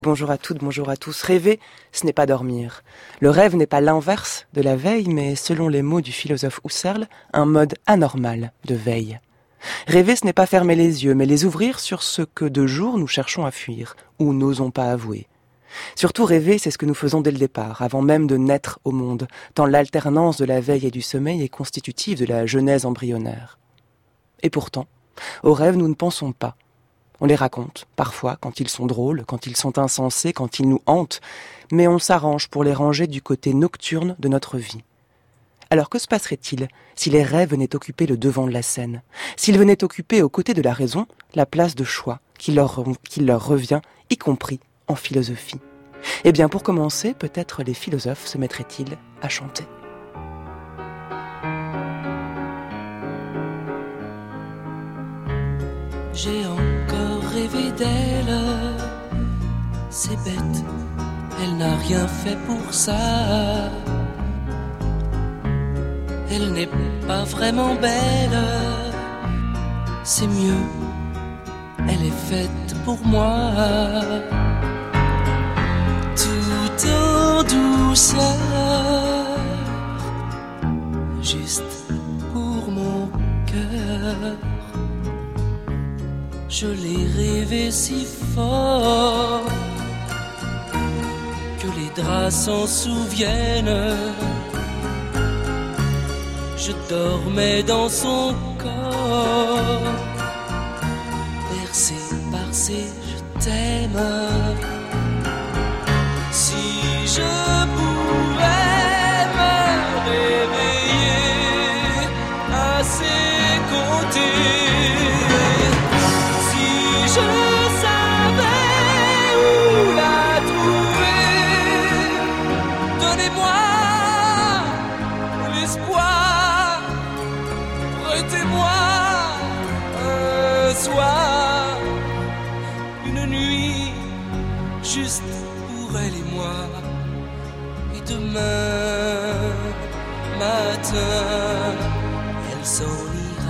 Bonjour à toutes, bonjour à tous. Rêver, ce n'est pas dormir. Le rêve n'est pas l'inverse de la veille, mais selon les mots du philosophe Husserl, un mode anormal de veille. Rêver, ce n'est pas fermer les yeux, mais les ouvrir sur ce que de jour nous cherchons à fuir, ou n'osons pas avouer. Surtout rêver, c'est ce que nous faisons dès le départ, avant même de naître au monde, tant l'alternance de la veille et du sommeil est constitutive de la genèse embryonnaire. Et pourtant, aux rêves, nous ne pensons pas. On les raconte, parfois, quand ils sont drôles, quand ils sont insensés, quand ils nous hantent, mais on s'arrange pour les ranger du côté nocturne de notre vie. Alors que se passerait-il si les rêves venaient occuper le devant de la scène, s'ils venaient occuper aux côtés de la raison la place de choix qui leur revient, y compris en philosophie? Eh bien, pour commencer, peut-être les philosophes se mettraient-ils à chanter. J'ai encore rêvé d'elle, c'est bête, elle n'a rien fait pour ça. Elle n'est pas vraiment belle, c'est mieux, elle est faite pour moi. Tout en douceur, juste pour mon cœur. Je l'ai rêvé si fort que les draps s'en souviennent. Je dormais dans son corps, bercé par ses je t'aime. Si je pouvais me réveiller à ses côtés, je savais où la trouver. Donnez-moi l'espoir, prêtez-moi un soir, une nuit juste pour elle et moi. Et demain matin, elle s'en ira.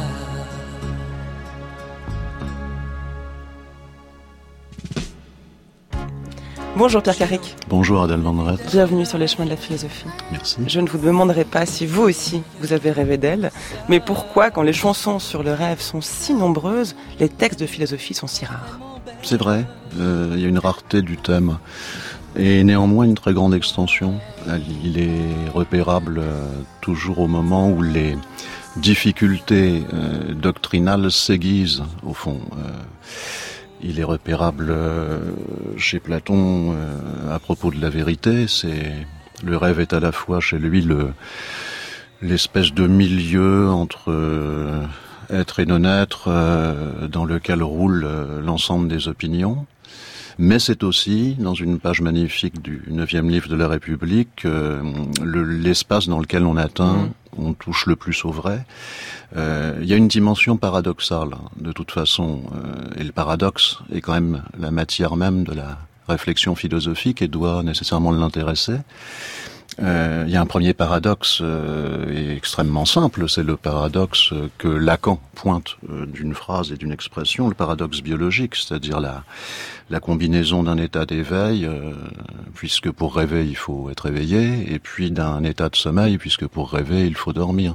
Bonjour Pierre Carrick. Bonjour Adèle Vendrette. Bienvenue sur les chemins de la philosophie. Merci. Je ne vous demanderai pas si vous aussi vous avez rêvé d'elle, mais pourquoi, quand les chansons sur le rêve sont si nombreuses, les textes de philosophie sont si rares? C'est vrai, il y a une rareté du thème et néanmoins une très grande extension. Il est repérable toujours au moment où les difficultés doctrinales s'aiguisent au fond. Il est repérable chez Platon à propos de la vérité. Le rêve est à la fois chez lui l'espèce de milieu entre être et non-être dans lequel roule l'ensemble des opinions. Mais c'est aussi, dans une page magnifique du 9e livre de la République, l'espace dans lequel on touche le plus au vrai. Il y a une dimension paradoxale, de toute façon, et le paradoxe est quand même la matière même de la réflexion philosophique et doit nécessairement l'intéresser. Il y a un premier paradoxe extrêmement simple, c'est le paradoxe que Lacan pointe d'une phrase et d'une expression, le paradoxe biologique, c'est-à-dire la combinaison d'un état d'éveil, puisque pour rêver il faut être éveillé, et puis d'un état de sommeil, puisque pour rêver il faut dormir.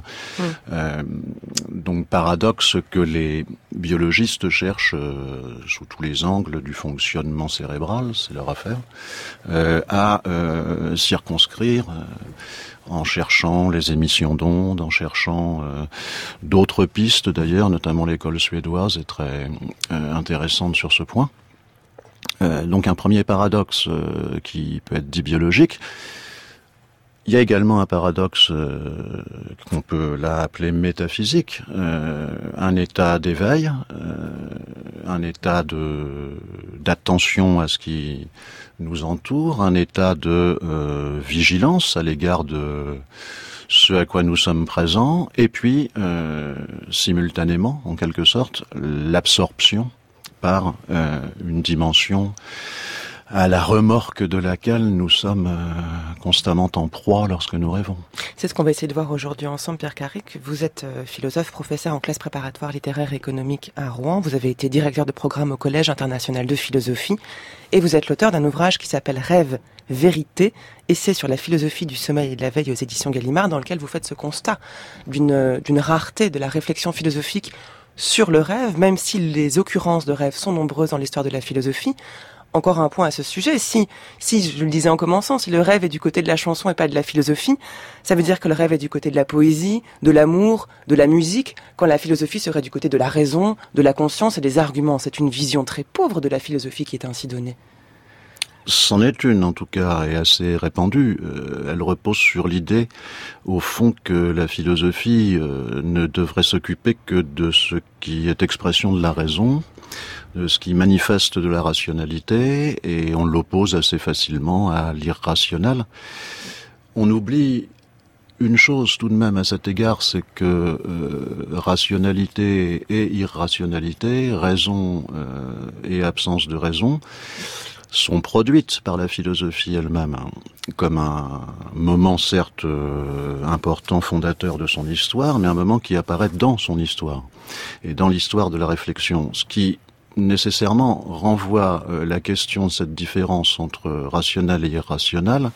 Donc paradoxe que les biologistes cherchent sous tous les angles du fonctionnement cérébral, c'est leur affaire, à circonscrire en cherchant les émissions d'ondes, en cherchant d'autres pistes d'ailleurs, notamment l'école suédoise est très intéressante sur ce point. Donc un premier paradoxe qui peut être dit biologique. Il y a également un paradoxe qu'on peut là appeler métaphysique, un état d'éveil, un état d'attention à ce qui nous entoure, un état de vigilance à l'égard de ce à quoi nous sommes présents, et puis simultanément, en quelque sorte, l'absorption par une dimension à la remorque de laquelle nous sommes constamment en proie lorsque nous rêvons. C'est ce qu'on va essayer de voir aujourd'hui ensemble, Pierre Carrick. Vous êtes philosophe, professeur en classe préparatoire littéraire et économique à Rouen. Vous avez été directeur de programme au Collège international de philosophie. Et vous êtes l'auteur d'un ouvrage qui s'appelle Rêve, Vérité, essai sur la philosophie du sommeil et de la veille aux éditions Gallimard, dans lequel vous faites ce constat d'une rareté de la réflexion philosophique sur le rêve, même si les occurrences de rêve sont nombreuses dans l'histoire de la philosophie. Encore un point à ce sujet, si je le disais en commençant, si le rêve est du côté de la chanson et pas de la philosophie, ça veut dire que le rêve est du côté de la poésie, de l'amour, de la musique, quand la philosophie serait du côté de la raison, de la conscience et des arguments. C'est une vision très pauvre de la philosophie qui est ainsi donnée. C'en est une, en tout cas, et assez répandue. Elle repose sur l'idée, au fond, que la philosophie ne devrait s'occuper que de ce qui est expression de la raison, de ce qui manifeste de la rationalité, et on l'oppose assez facilement à l'irrationnel. On oublie une chose tout de même à cet égard, c'est que rationalité et irrationalité, raison et absence de raison, sont produites par la philosophie elle-même, comme un moment certes important, fondateur de son histoire, mais un moment qui apparaît dans son histoire, et dans l'histoire de la réflexion, ce qui nécessairement renvoie la question de cette différence entre rationnel et irrationnel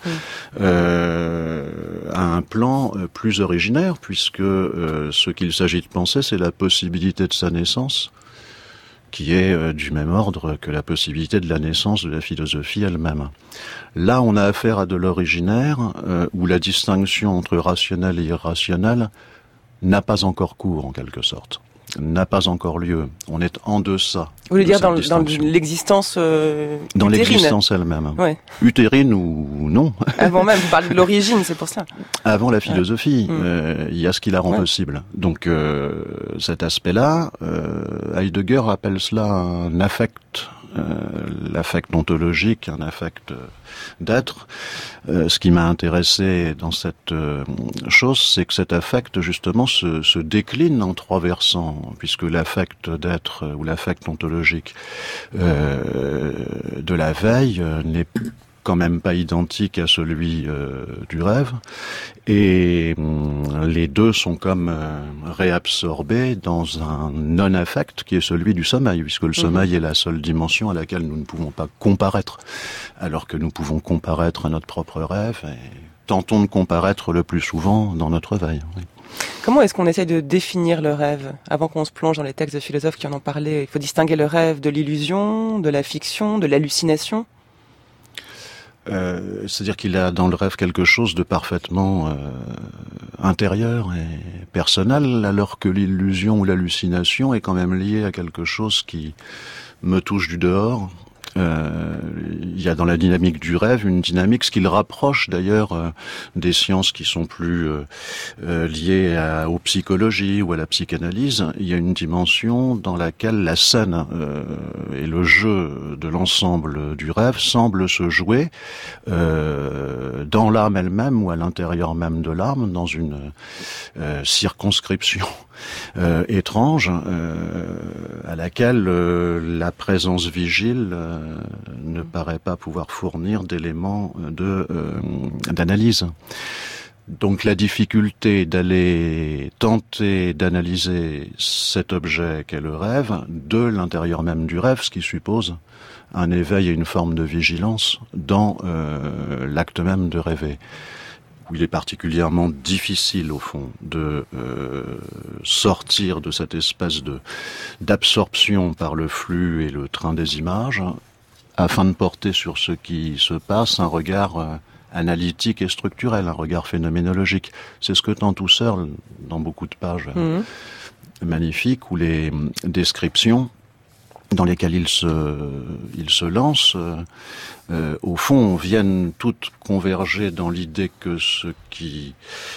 à un plan plus originaire, puisque ce qu'il s'agit de penser, c'est la possibilité de sa naissance, qui est du même ordre que la possibilité de la naissance de la philosophie elle-même. Là, on a affaire à de l'originaire, où la distinction entre rationnel et irrationnel n'a pas encore cours, en quelque sorte. N'a pas encore lieu. On est en deçà. Vous voulez dire dans l'existence dans l'existence elle-même. Ouais. Utérine ou non. Avant même, vous parlez de l'origine, c'est pour ça. Avant la philosophie, il y a ce qui la rend possible. Donc cet aspect-là, Heidegger appelle cela un affect, l'affect ontologique, un affect d'être. Ce qui m'a intéressé dans cette chose, c'est que cet affect, justement, se décline en trois versants, puisque l'affect d'être ou l'affect ontologique de la veille n'est quand même pas identique à celui du rêve, et les deux sont comme réabsorbés dans un non-affect qui est celui du sommeil, puisque le sommeil est la seule dimension à laquelle nous ne pouvons pas comparaître, alors que nous pouvons comparaître à notre propre rêve, et tentons de comparaître le plus souvent dans notre veille. Oui. Comment est-ce qu'on essaie de définir le rêve avant qu'on se plonge dans les textes de philosophes qui en ont parlé? Il faut distinguer le rêve de l'illusion, de la fiction, de l'hallucination. C'est-à-dire qu'il a dans le rêve quelque chose de parfaitement intérieur et personnel, alors que l'illusion ou l'hallucination est quand même liée à quelque chose qui me touche du dehors. Il y a dans la dynamique du rêve une dynamique, ce qui le rapproche d'ailleurs des sciences qui sont plus liées aux psychologies ou à la psychanalyse. Il y a une dimension dans laquelle la scène et le jeu de l'ensemble du rêve semblent se jouer dans l'âme elle-même ou à l'intérieur même de l'âme, dans une circonscription étrange à laquelle la présence vigile ne paraît pas pouvoir fournir d'éléments d'analyse. Donc la difficulté d'aller tenter d'analyser cet objet qu'est le rêve de l'intérieur même du rêve, ce qui suppose un éveil et une forme de vigilance dans l'acte même de rêver. Il est particulièrement difficile, au fond, de sortir de cette espèce d'absorption par le flux et le train des images, afin de porter sur ce qui se passe un regard analytique et structurel, un regard phénoménologique. C'est ce que tente Husserl dans beaucoup de pages magnifiques, où les descriptions dans lesquelles il se lance, au fond, viennent toutes converger dans l'idée que ce qui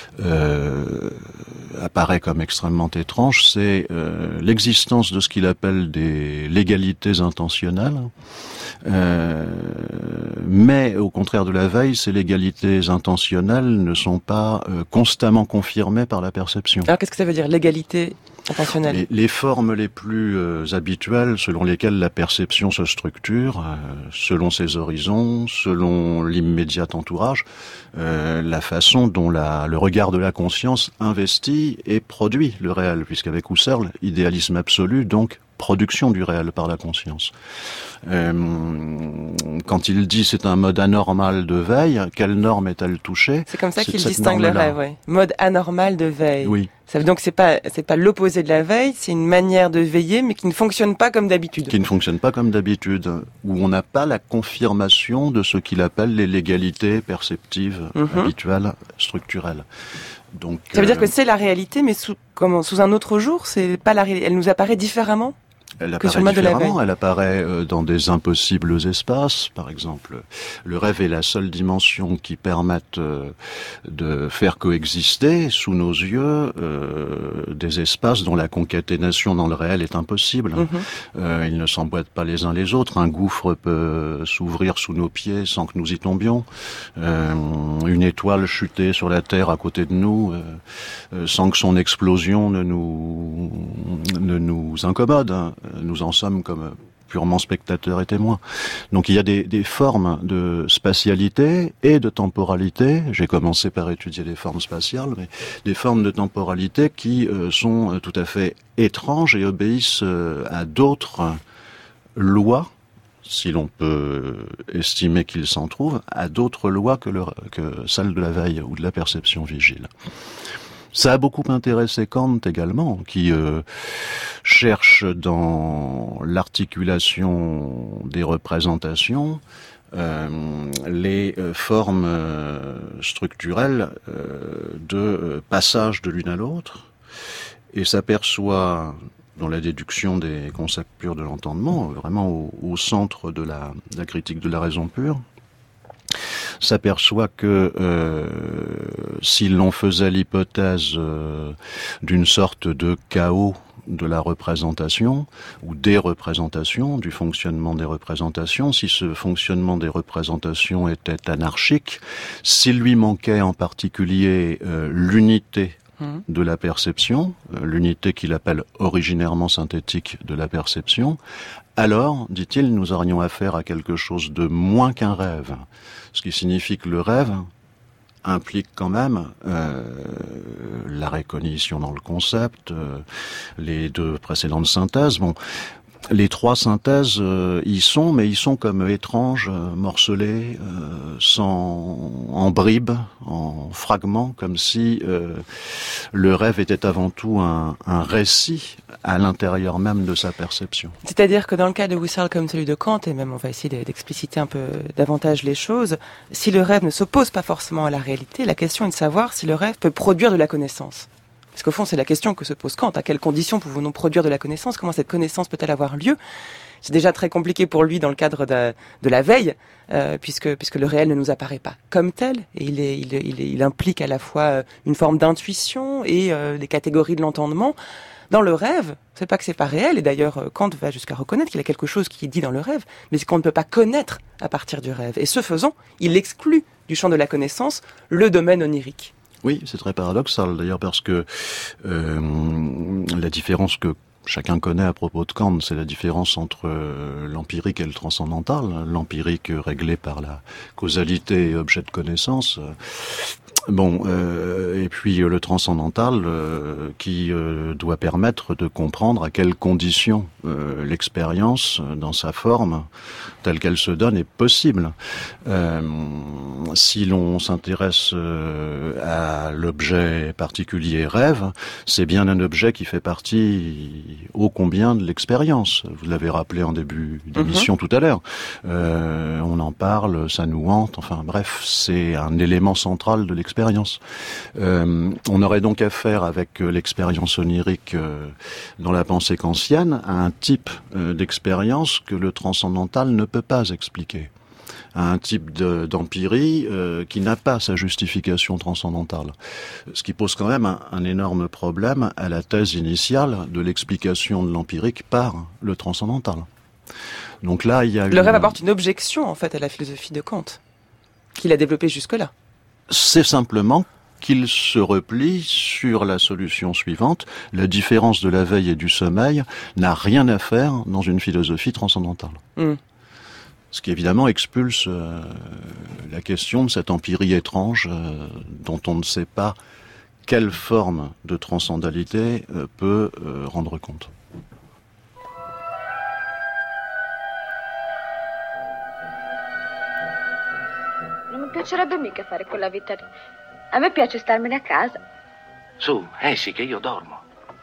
apparaît comme extrêmement étrange, c'est l'existence de ce qu'il appelle des légalités intentionnelles, mais au contraire de la veille, ces légalités intentionnelles ne sont pas constamment confirmées par la perception. Alors qu'est-ce que ça veut dire, légalité intentionnel. Les formes les plus habituelles selon lesquelles la perception se structure, selon ses horizons, selon l'immédiat entourage, la façon dont le regard de la conscience investit et produit le réel, puisqu'avec Husserl, idéalisme absolu, donc production du réel par la conscience. Quand il dit c'est un mode anormal de veille, quelle norme est-elle touchée? C'est comme ça qu'il distingue le rêve, oui. Mode anormal de veille. Oui. Donc c'est pas l'opposé de la veille, c'est une manière de veiller mais qui ne fonctionne pas comme d'habitude. Qui ne fonctionne pas comme d'habitude, où on n'a pas la confirmation de ce qu'il appelle les légalités perceptives habituelles, structurelles. Donc, ça veut dire que c'est la réalité, mais sous un autre jour, c'est pas la réalité. Elle nous apparaît différemment. Elle apparaît différemment, elle apparaît dans des impossibles espaces, par exemple. Le rêve est la seule dimension qui permette de faire coexister sous nos yeux des espaces dont la concaténation dans le réel est impossible. Ils ne s'emboîtent pas les uns les autres. Un gouffre peut s'ouvrir sous nos pieds sans que nous y tombions. Une étoile chuter sur la terre à côté de nous sans que son explosion ne nous incommode. Nous en sommes comme purement spectateurs et témoins. Donc il y a des formes de spatialité et de temporalité. J'ai commencé par étudier les formes spatiales, mais des formes de temporalité qui sont tout à fait étranges et obéissent à d'autres lois, si l'on peut estimer qu'il s'en trouve, à d'autres lois que celles de la veille ou de la perception vigile. Ça a beaucoup intéressé Kant également, qui cherche dans l'articulation des représentations les formes structurelles de passage de l'une à l'autre, et s'aperçoit dans la déduction des concepts purs de l'entendement, vraiment au centre de la critique de la raison pure, s'aperçoit que si l'on faisait l'hypothèse d'une sorte de chaos de la représentation, ou des représentations, du fonctionnement des représentations, si ce fonctionnement des représentations était anarchique, s'il lui manquait en particulier l'unité de la perception, l'unité qu'il appelle originairement synthétique de la perception, alors, dit-il, nous aurions affaire à quelque chose de moins qu'un rêve. Ce qui signifie que le rêve implique quand même la recognition dans le concept, les deux précédentes synthèses. Bon, les trois synthèses y sont, mais ils sont comme étranges, morcelés, en bribes, en fragments, comme si le rêve était avant tout un récit à l'intérieur même de sa perception. C'est-à-dire que dans le cas de Husserl comme celui de Kant, et même on va essayer d'expliciter un peu davantage les choses, si le rêve ne s'oppose pas forcément à la réalité, la question est de savoir si le rêve peut produire de la connaissance. Parce qu'au fond, c'est la question que se pose Kant. À quelles conditions pouvons-nous produire de la connaissance? Comment cette connaissance peut-elle avoir lieu? C'est déjà très compliqué pour lui dans le cadre de la veille, puisque le réel ne nous apparaît pas comme tel. Et il implique à la fois une forme d'intuition et des catégories de l'entendement. Dans le rêve, c'est pas que c'est pas réel. Et d'ailleurs, Kant va jusqu'à reconnaître qu'il y a quelque chose qui est dit dans le rêve, mais c'est qu'on ne peut pas connaître à partir du rêve. Et ce faisant, il exclut du champ de la connaissance le domaine onirique. Oui, c'est très paradoxal d'ailleurs parce que la différence que chacun connaît à propos de Kant, c'est la différence entre l'empirique et le transcendantal. L'empirique réglé par la causalité et objet de connaissance. Et puis le transcendantal qui doit permettre de comprendre à quelles conditions l'expérience, dans sa forme, telle qu'elle se donne, est possible. Si l'on s'intéresse à l'objet particulier rêve, c'est bien un objet qui fait partie ô combien de l'expérience. Vous l'avez rappelé en début d'émission tout à l'heure. On en parle, ça nous hante, enfin bref, c'est un élément central de l'expérience. On aurait donc affaire avec l'expérience onirique dans la pensée kantienne à un type d'expérience que le transcendantal ne peut pas expliquer, à un type d'empirie qui n'a pas sa justification transcendantale. Ce qui pose quand même un énorme problème à la thèse initiale de l'explication de l'empirique par le transcendantal. Donc là, il y a le rêve apporte une objection en fait à la philosophie de Kant, qu'il a développée jusque-là. C'est simplement qu'il se replie sur la solution suivante. La différence de la veille et du sommeil n'a rien à faire dans une philosophie transcendantale. Ce qui évidemment expulse la question de cette empirie étrange dont on ne sait pas quelle forme de transcendalité peut rendre compte. Non mi piacerebbe mica fare quella vita lì. A me piace starmene a casa. Su, sì, che io dormo.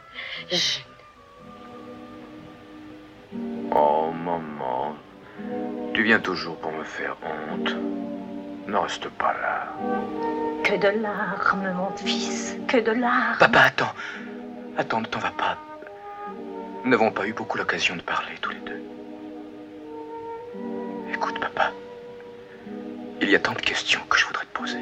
Oh, maman, tu viens toujours pour me faire honte. Ne reste pas là. Que de larmes, mon fils, que de larmes. Papa, attends, ne t'en vas pas. Nous n'avons pas eu beaucoup l'occasion de parler tous les deux. Écoute, papa, il y a tant de questions que je voudrais te poser.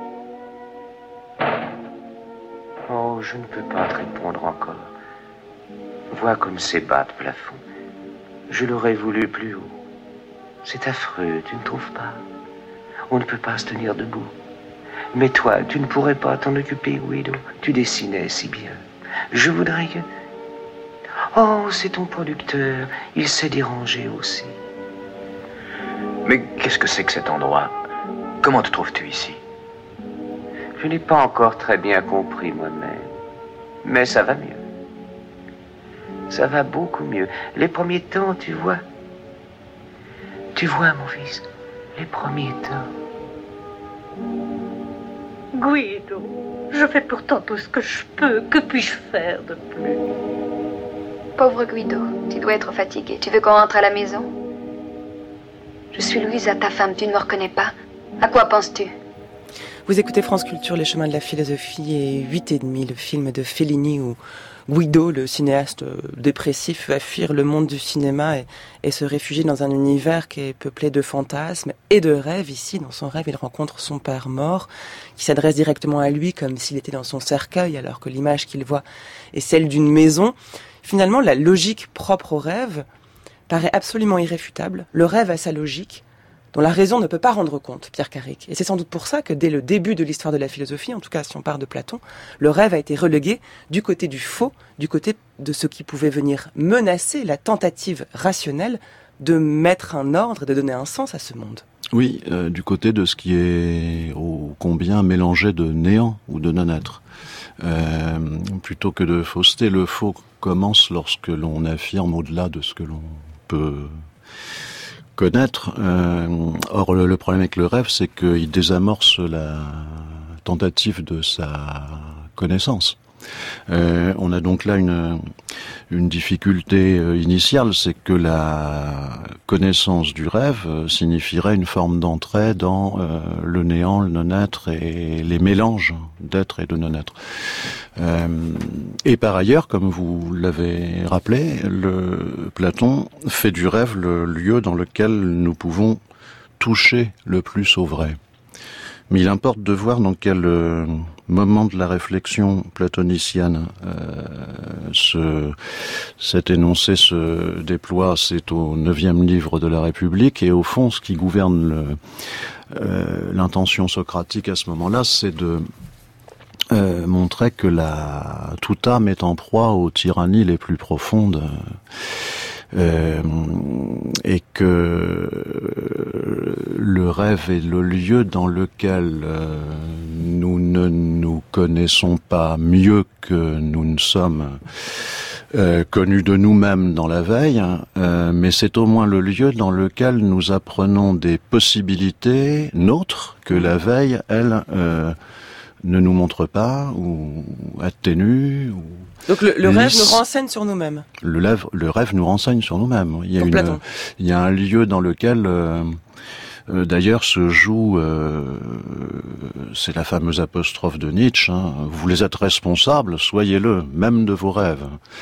Oh, je ne peux pas te répondre encore. Vois comme c'est bas de plafond. Je l'aurais voulu plus haut. C'est affreux, tu ne trouves pas? On ne peut pas se tenir debout. Mais toi, tu ne pourrais pas t'en occuper, Guido. Tu dessinais si bien. Je voudrais que... Oh, c'est ton producteur. Il s'est dérangé aussi. Mais qu'est-ce que c'est que cet endroit? Comment te trouves-tu ici? Je n'ai pas encore très bien compris moi-même. Mais ça va mieux. Ça va beaucoup mieux. Les premiers temps, tu vois. Tu vois, mon fils, les premiers temps. Guido, je fais pourtant tout ce que je peux. Que puis-je faire de plus? Pauvre Guido, tu dois être fatigué. Tu veux qu'on rentre à la maison? Je suis Louisa, ta femme, tu ne me reconnais pas. À quoi penses-tu? Vous écoutez France Culture, Les Chemins de la Philosophie et 8,5, le film de Fellini où Guido, le cinéaste dépressif, va fuir le monde du cinéma et se réfugier dans un univers qui est peuplé de fantasmes et de rêves. Ici, dans son rêve, il rencontre son père mort, qui s'adresse directement à lui comme s'il était dans son cercueil, alors que l'image qu'il voit est celle d'une maison. Finalement, la logique propre au rêve paraît absolument irréfutable. Le rêve a sa logique, dont la raison ne peut pas rendre compte, Pierre Carrick. Et c'est sans doute pour ça que dès le début de l'histoire de la philosophie, en tout cas si on part de Platon, le rêve a été relégué du côté du faux, du côté de ce qui pouvait venir menacer la tentative rationnelle de mettre un ordre et de donner un sens à ce monde. Oui, du côté de ce qui est ô combien mélangé de néant ou de non-être. Plutôt que de fausseté, le faux commence lorsque l'on affirme au-delà de ce que l'on peut connaître. Or, le problème avec le rêve, c'est qu'il désamorce la tentative de sa connaissance. On a donc là une difficulté initiale, c'est que la connaissance du rêve signifierait une forme d'entrée dans le néant, le non-être et les mélanges d'être et de non-être. Et par ailleurs, comme vous l'avez rappelé, Platon fait du rêve le lieu dans lequel nous pouvons toucher le plus au vrai. Mais il importe de voir dans quel moment de la réflexion platonicienne cet énoncé se déploie. C'est au 9e livre de la République, et au fond, ce qui gouverne l'intention socratique à ce moment-là, c'est de montrer que toute âme est en proie aux tyrannies les plus profondes. Et que le rêve est le lieu dans lequel nous ne nous connaissons pas mieux que nous ne sommes connus de nous-mêmes dans la veille, mais c'est au moins le lieu dans lequel nous apprenons des possibilités nôtres que la veille, elle, ne nous montre pas ou atténue. Donc le rêve nous renseigne sur nous-mêmes. Le rêve nous renseigne sur nous-mêmes. Il y a un lieu dans lequel, d'ailleurs, se joue, c'est la fameuse apostrophe de Nietzsche, hein, vous les êtes responsables, soyez-le, même de vos rêves.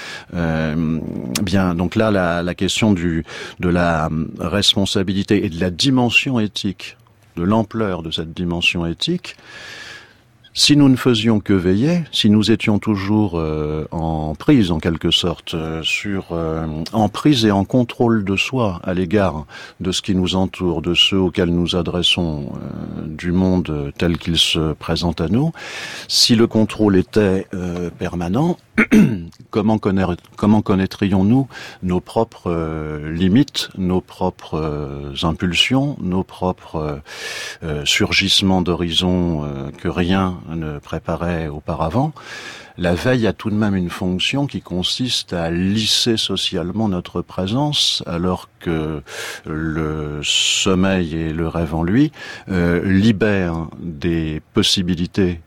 Bien, donc là, la question de la responsabilité et de la dimension éthique, de l'ampleur de cette dimension éthique, Si nous ne faisions que veiller, si nous étions toujours en prise en quelque sorte, en prise et en contrôle de soi à l'égard de ce qui nous entoure, de ceux auxquels nous adressons, du monde tel qu'il se présente à nous, si le contrôle était permanent, comment connaîtrions-nous nos propres limites, nos propres impulsions, nos propres surgissements d'horizons que rien ne préparait auparavant? La veille a tout de même une fonction qui consiste à lisser socialement notre présence, alors que le sommeil et le rêve en lui libèrent des possibilités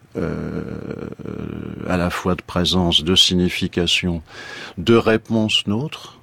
à la fois de présence, de signification, de réponse nôtre,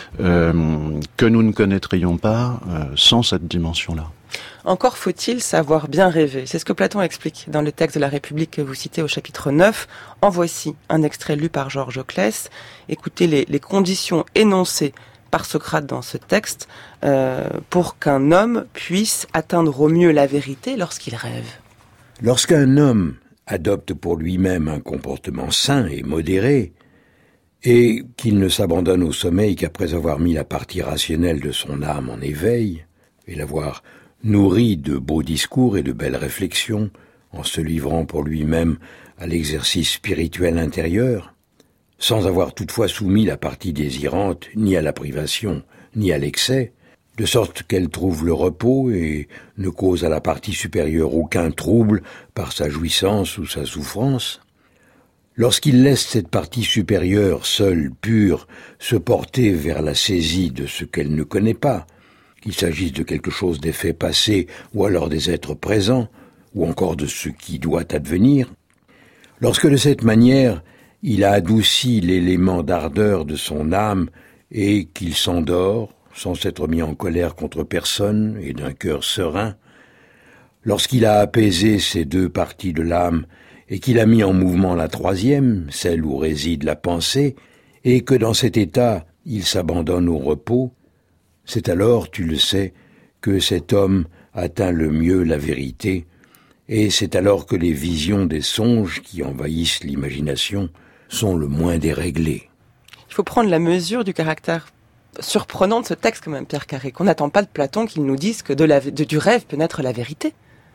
que nous ne connaîtrions pas sans cette dimension-là. Encore faut-il savoir bien rêver. C'est ce que Platon explique dans le texte de la République que vous citez au chapitre 9. En voici un extrait lu par Georges Claes. Écoutez les conditions énoncées par Socrate dans ce texte pour qu'un homme puisse atteindre au mieux la vérité lorsqu'il rêve. Lorsqu'un homme adopte pour lui-même un comportement sain et modéré, et qu'il ne s'abandonne au sommeil qu'après avoir mis la partie rationnelle de son âme en éveil, et l'avoir nourri de beaux discours et de belles réflexions, en se livrant pour lui-même à l'exercice spirituel intérieur, sans avoir toutefois soumis la partie désirante ni à la privation, ni à l'excès, de sorte qu'elle trouve le repos et ne cause à la partie supérieure aucun trouble par sa jouissance ou sa souffrance. Lorsqu'il laisse cette partie supérieure, seule, pure, se porter vers la saisie de ce qu'elle ne connaît pas, qu'il s'agisse de quelque chose des faits passés ou alors des êtres présents, ou encore de ce qui doit advenir, lorsque de cette manière il a adouci l'élément d'ardeur de son âme et qu'il s'endort, sans s'être mis en colère contre personne et d'un cœur serein, lorsqu'il a apaisé ces deux parties de l'âme et qu'il a mis en mouvement la troisième, celle où réside la pensée, et que dans cet état il s'abandonne au repos, c'est alors, tu le sais, que cet homme atteint le mieux la vérité, et c'est alors que les visions des songes qui envahissent l'imagination sont le moins déréglées. Il faut prendre la mesure du caractère surprenant de ce texte quand même, Pierre Carré, qu'on n'attend pas de Platon qu'il nous dise que du rêve peut naître la vérité.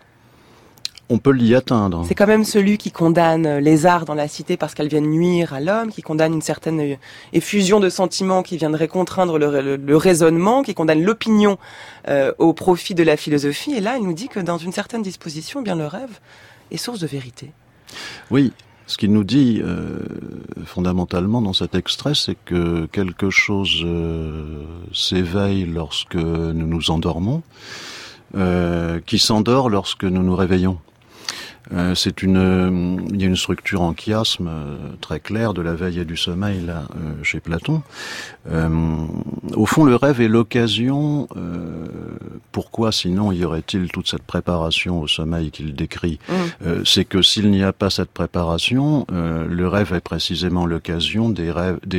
On peut l'y atteindre. C'est quand même celui qui condamne les arts dans la cité parce qu'elles viennent nuire à l'homme, qui condamne une certaine effusion de sentiments qui viendrait contraindre le raisonnement, qui condamne l'opinion au profit de la philosophie. Et là, il nous dit que dans une certaine disposition, eh bien le rêve est source de vérité. Oui. Ce qu'il nous dit fondamentalement dans cet extrait, c'est que quelque chose s'éveille lorsque nous nous endormons, qui s'endort lorsque nous nous réveillons. Il y a une structure en chiasme très claire de la veille et du sommeil là chez Platon. Au fond, le rêve est l'occasion. Pourquoi sinon y aurait-il toute cette préparation au sommeil qu'il décrit? C'est que s'il n'y a pas cette préparation, le rêve est précisément l'occasion des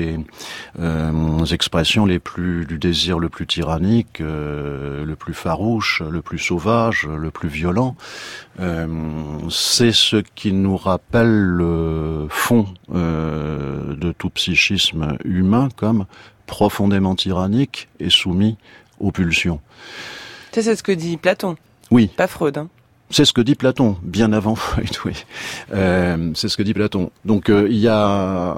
expressions du désir le plus tyrannique, le plus farouche, le plus sauvage, le plus violent. C'est ce qui nous rappelle le fond de tout psychisme humain comme profondément tyrannique et soumis aux pulsions. C'est ce que dit Platon. Oui. Pas Freud, hein. C'est ce que dit Platon, bien avant Freud, oui. C'est ce que dit Platon. Donc il y a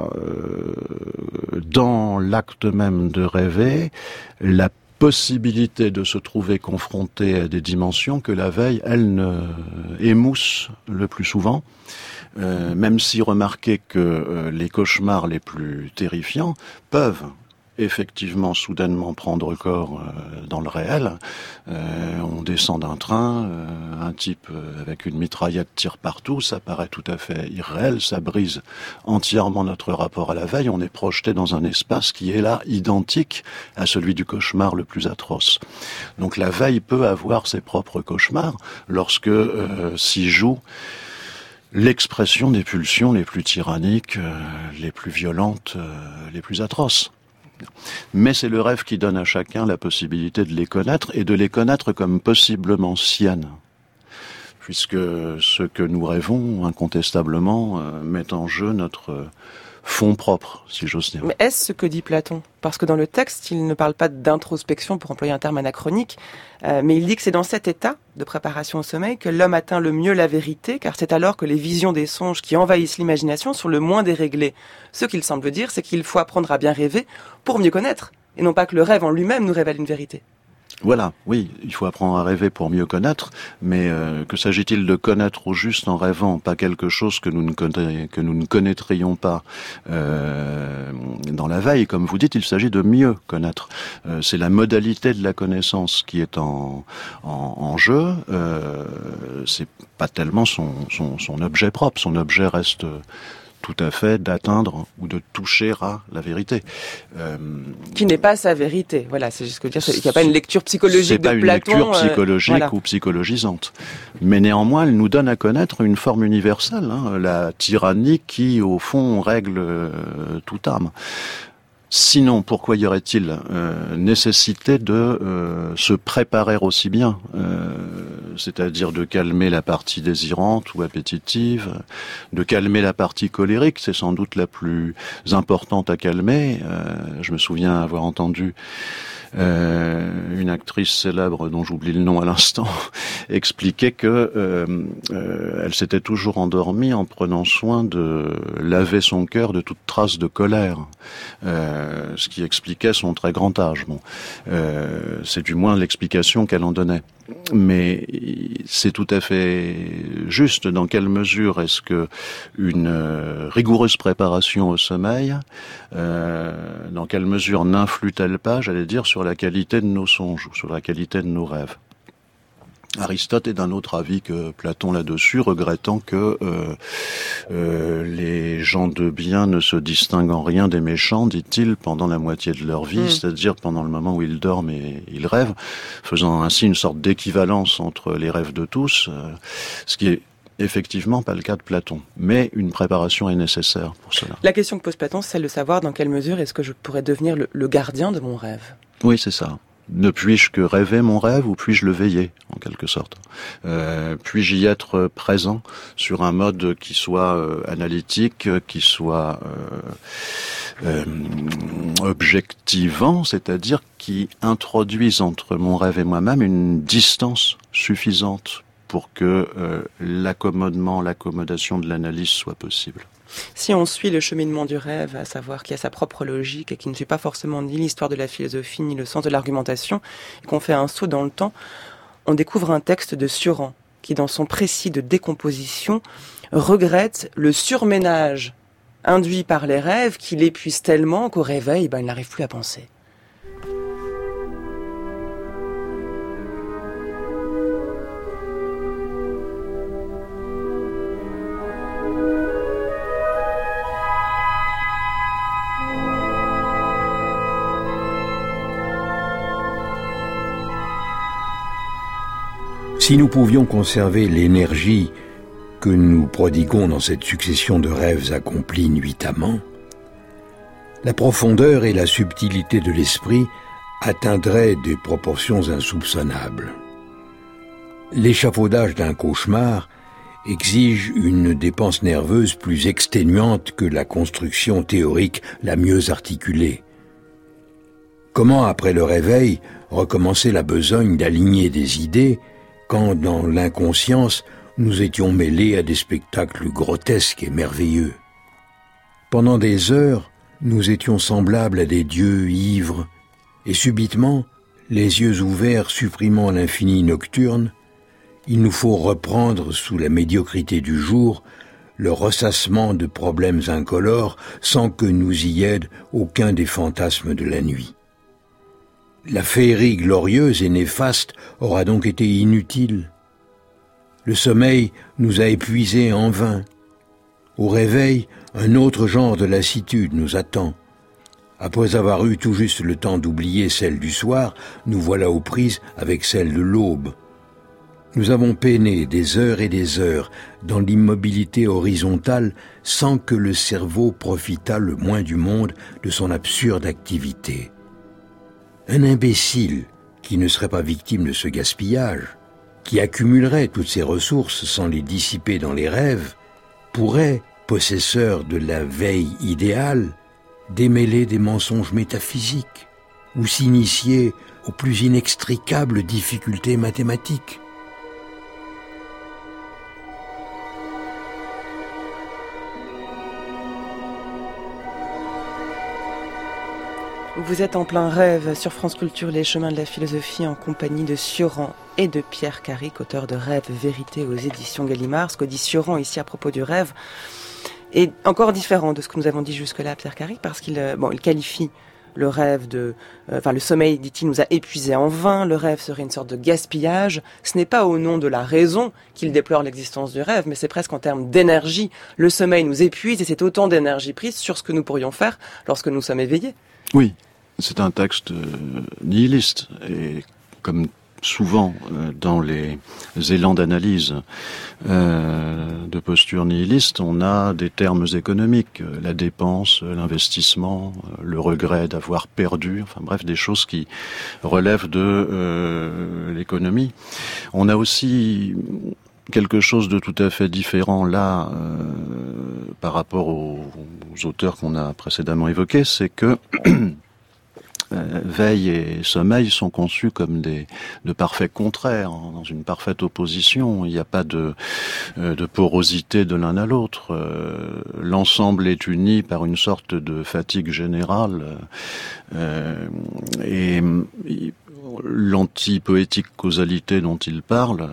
dans l'acte même de rêver la possibilité de se trouver confronté à des dimensions que la veille, elle, émousse le plus souvent. Même si remarquez que les cauchemars les plus terrifiants peuvent effectivement soudainement prendre corps dans le réel. On descend d'un train, un type avec une mitraillette tire partout, ça paraît tout à fait irréel, ça brise entièrement notre rapport à la veille, on est projeté dans un espace qui est là identique à celui du cauchemar le plus atroce. Donc la veille peut avoir ses propres cauchemars lorsque s'y joue l'expression des pulsions les plus tyranniques, les plus violentes, les plus atroces. Mais c'est le rêve qui donne à chacun la possibilité de les connaître et de les connaître comme possiblement siennes. puisque ce que nous rêvons, incontestablement, met en jeu notre fond propre, si j'ose dire. Mais est-ce ce que dit Platon ? Parce que dans le texte, il ne parle pas d'introspection, pour employer un terme anachronique, mais il dit que c'est dans cet état de préparation au sommeil que l'homme atteint le mieux la vérité, car c'est alors que les visions des songes qui envahissent l'imagination sont le moins déréglées. Ce qu'il semble dire, c'est qu'il faut apprendre à bien rêver pour mieux connaître, et non pas que le rêve en lui-même nous révèle une vérité. Voilà, oui, il faut apprendre à rêver pour mieux connaître, mais que s'agit-il de connaître au juste en rêvant, pas quelque chose que nous ne connaîtrions pas dans la veille, comme vous dites, il s'agit de mieux connaître. C'est la modalité de la connaissance qui est en jeu, c'est pas tellement son objet propre, son objet reste tout à fait d'atteindre ou de toucher à la vérité. Qui n'est pas sa vérité. Voilà, c'est juste ce que dire. Il n'y a pas une lecture psychologique de Platon. C'est pas une lecture psychologique ou psychologisante. Mais néanmoins, elle nous donne à connaître une forme universelle, la tyrannie qui, au fond, règle toute âme. Sinon, pourquoi y aurait-il nécessité de se préparer aussi bien, c'est-à-dire de calmer la partie désirante ou appétitive, de calmer la partie colérique, c'est sans doute la plus importante à calmer. Je me souviens avoir entendu une actrice célèbre dont j'oublie le nom à l'instant expliquait que elle s'était toujours endormie en prenant soin de laver son cœur de toute trace de colère, ce qui expliquait son très grand âge. Bon, c'est du moins l'explication qu'elle en donnait. Mais c'est tout à fait juste. Dans quelle mesure est-ce que une rigoureuse préparation au sommeil, dans quelle mesure n'influe-t-elle pas, j'allais dire, sur la qualité de nos songes, sur la qualité de nos rêves ? Aristote est d'un autre avis que Platon là-dessus, regrettant que les gens de bien ne se distinguent en rien des méchants, dit-il, pendant la moitié de leur vie, c'est-à-dire pendant le moment où ils dorment et ils rêvent, faisant ainsi une sorte d'équivalence entre les rêves de tous, ce qui est effectivement pas le cas de Platon. Mais une préparation est nécessaire pour cela. La question que pose Platon, c'est celle de savoir dans quelle mesure est-ce que je pourrais devenir le gardien de mon rêve. Oui, c'est ça. Ne puis-je que rêver mon rêve ou puis-je le veiller, en quelque sorte ? Puis-je y être présent sur un mode qui soit analytique, qui soit objectivant, c'est-à-dire qui introduise entre mon rêve et moi-même une distance suffisante pour que l'accommodation de l'analyse soit possible. Si on suit le cheminement du rêve, à savoir qu'il a sa propre logique et qui ne suit pas forcément ni l'histoire de la philosophie ni le sens de l'argumentation, et qu'on fait un saut dans le temps, on découvre un texte de Sioran qui, dans son précis de décomposition, regrette le surménage induit par les rêves qui l'épuise tellement qu'au réveil, il n'arrive plus à penser. Si nous pouvions conserver l'énergie que nous prodiguons dans cette succession de rêves accomplis nuitamment, la profondeur et la subtilité de l'esprit atteindraient des proportions insoupçonnables. L'échafaudage d'un cauchemar exige une dépense nerveuse plus exténuante que la construction théorique la mieux articulée. Comment, après le réveil, recommencer la besogne d'aligner des idées quand, dans l'inconscience, nous étions mêlés à des spectacles grotesques et merveilleux. Pendant des heures, nous étions semblables à des dieux ivres, et subitement, les yeux ouverts supprimant l'infini nocturne, il nous faut reprendre sous la médiocrité du jour le ressassement de problèmes incolores sans que nous y aide aucun des fantasmes de la nuit. La féerie glorieuse et néfaste aura donc été inutile. Le sommeil nous a épuisés en vain. Au réveil, un autre genre de lassitude nous attend. Après avoir eu tout juste le temps d'oublier celle du soir, nous voilà aux prises avec celle de l'aube. Nous avons peiné des heures et des heures dans l'immobilité horizontale sans que le cerveau profitât le moins du monde de son absurde activité. Un imbécile qui ne serait pas victime de ce gaspillage qui accumulerait toutes ces ressources sans les dissiper dans les rêves, pourrait, possesseur de la veille idéale, démêler des mensonges métaphysiques ou s'initier aux plus inextricables difficultés mathématiques. Vous êtes en plein rêve sur France Culture, les chemins de la philosophie, en compagnie de Sioran et de Pierre Caric, auteur de Rêve, Vérité aux éditions Gallimard. Ce que dit Sioran ici à propos du rêve est encore différent de ce que nous avons dit jusque-là, Pierre Caric, parce qu'il il qualifie le rêve le sommeil, dit-il, nous a épuisés en vain. Le rêve serait une sorte de gaspillage. Ce n'est pas au nom de la raison qu'il déplore l'existence du rêve, mais c'est presque en termes d'énergie. Le sommeil nous épuise et c'est autant d'énergie prise sur ce que nous pourrions faire lorsque nous sommes éveillés. Oui, c'est un texte nihiliste et comme souvent dans les élans d'analyse de posture nihiliste, on a des termes économiques, la dépense, l'investissement, le regret d'avoir perdu, enfin bref, des choses qui relèvent de l'économie. On a aussi quelque chose de tout à fait différent là par rapport aux auteurs qu'on a précédemment évoqués, c'est que veille et sommeil sont conçus comme de parfaits contraires, dans une parfaite opposition. Il n'y a pas de porosité de l'un à l'autre. L'ensemble est uni par une sorte de fatigue générale et l'antipoétique causalité dont il parle,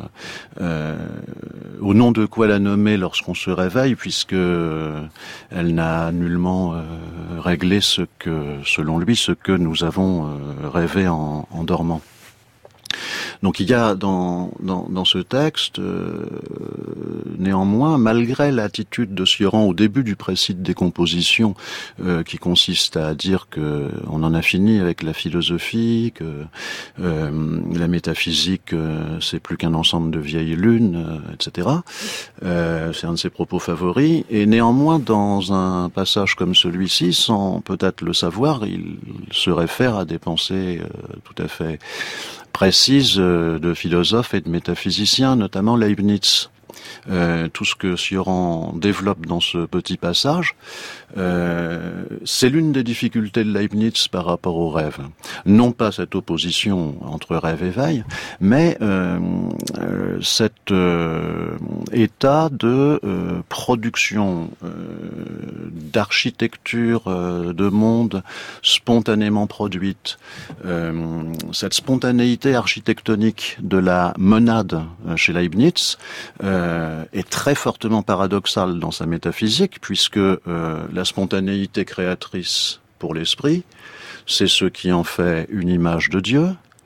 au nom de quoi la nommer lorsqu'on se réveille, puisque elle n'a nullement réglé selon lui, ce que nous avons rêvé en dormant. Donc il y a dans ce texte, néanmoins, malgré l'attitude de Sioran au début du précis de décomposition, qui consiste à dire que on en a fini avec la philosophie, que la métaphysique c'est plus qu'un ensemble de vieilles lunes, etc. C'est un de ses propos favoris. Et néanmoins, dans un passage comme celui-ci, sans peut-être le savoir, il se réfère à des pensées tout à fait précise de philosophes et de métaphysiciens, notamment Leibniz. Tout ce que Sioran développe dans ce petit passage, c'est l'une des difficultés de Leibniz par rapport au rêve. Non pas cette opposition entre rêve et veille, mais cet état de production, d'architecture de monde spontanément produite. Cette spontanéité architectonique de la monade chez Leibniz est très fortement paradoxale dans sa métaphysique, puisque la spontanéité créatrice pour l'esprit, c'est ce qui en fait une image de Dieu,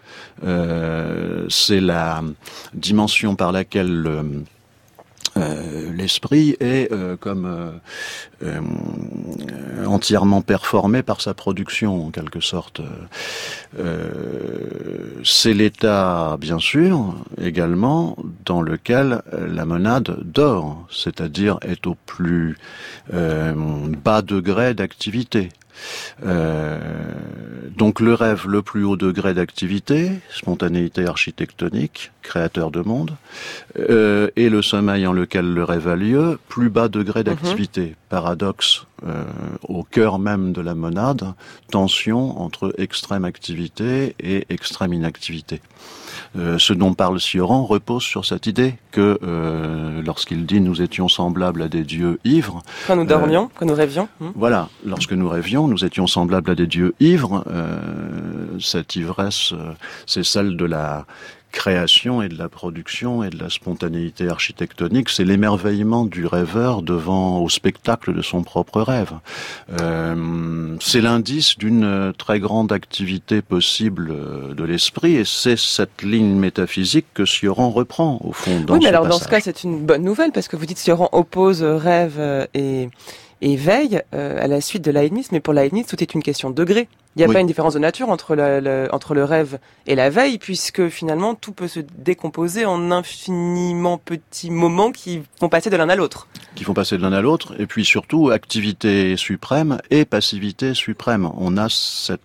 c'est la dimension par laquelle l'esprit est entièrement performé par sa production, en quelque sorte. C'est l'état, bien sûr, également, dans lequel la monade dort, c'est-à-dire est au plus bas degré d'activité. Donc le rêve, le plus haut degré d'activité, spontanéité architectonique, créateur de monde, et le sommeil en lequel le rêve a lieu, plus bas degré d'activité. Paradoxe au cœur même de la monade, tension entre extrême activité et extrême inactivité. Ce dont parle Sioran repose sur cette idée que lorsqu'il dit « nous étions semblables à des dieux ivres », quand nous dormions, quand nous rêvions. Voilà, lorsque nous rêvions, nous étions semblables à des dieux ivres. Cette ivresse, c'est celle de la création et de la production et de la spontanéité architectonique, c'est l'émerveillement du rêveur au spectacle de son propre rêve. C'est l'indice d'une très grande activité possible de l'esprit, et c'est cette ligne métaphysique que Sioran reprend, au fond, dans ce passage. Dans ce cas, c'est une bonne nouvelle, parce que vous dites Sioran oppose rêve et et veille à la suite de Leibniz, mais pour Leibniz, tout est une question de degré. Il n'y a pas une différence de nature entre le rêve et la veille, puisque finalement tout peut se décomposer en infiniment petits moments qui vont passer de l'un à l'autre. Qui font passer de l'un à l'autre, et puis surtout activité suprême et passivité suprême. On a cette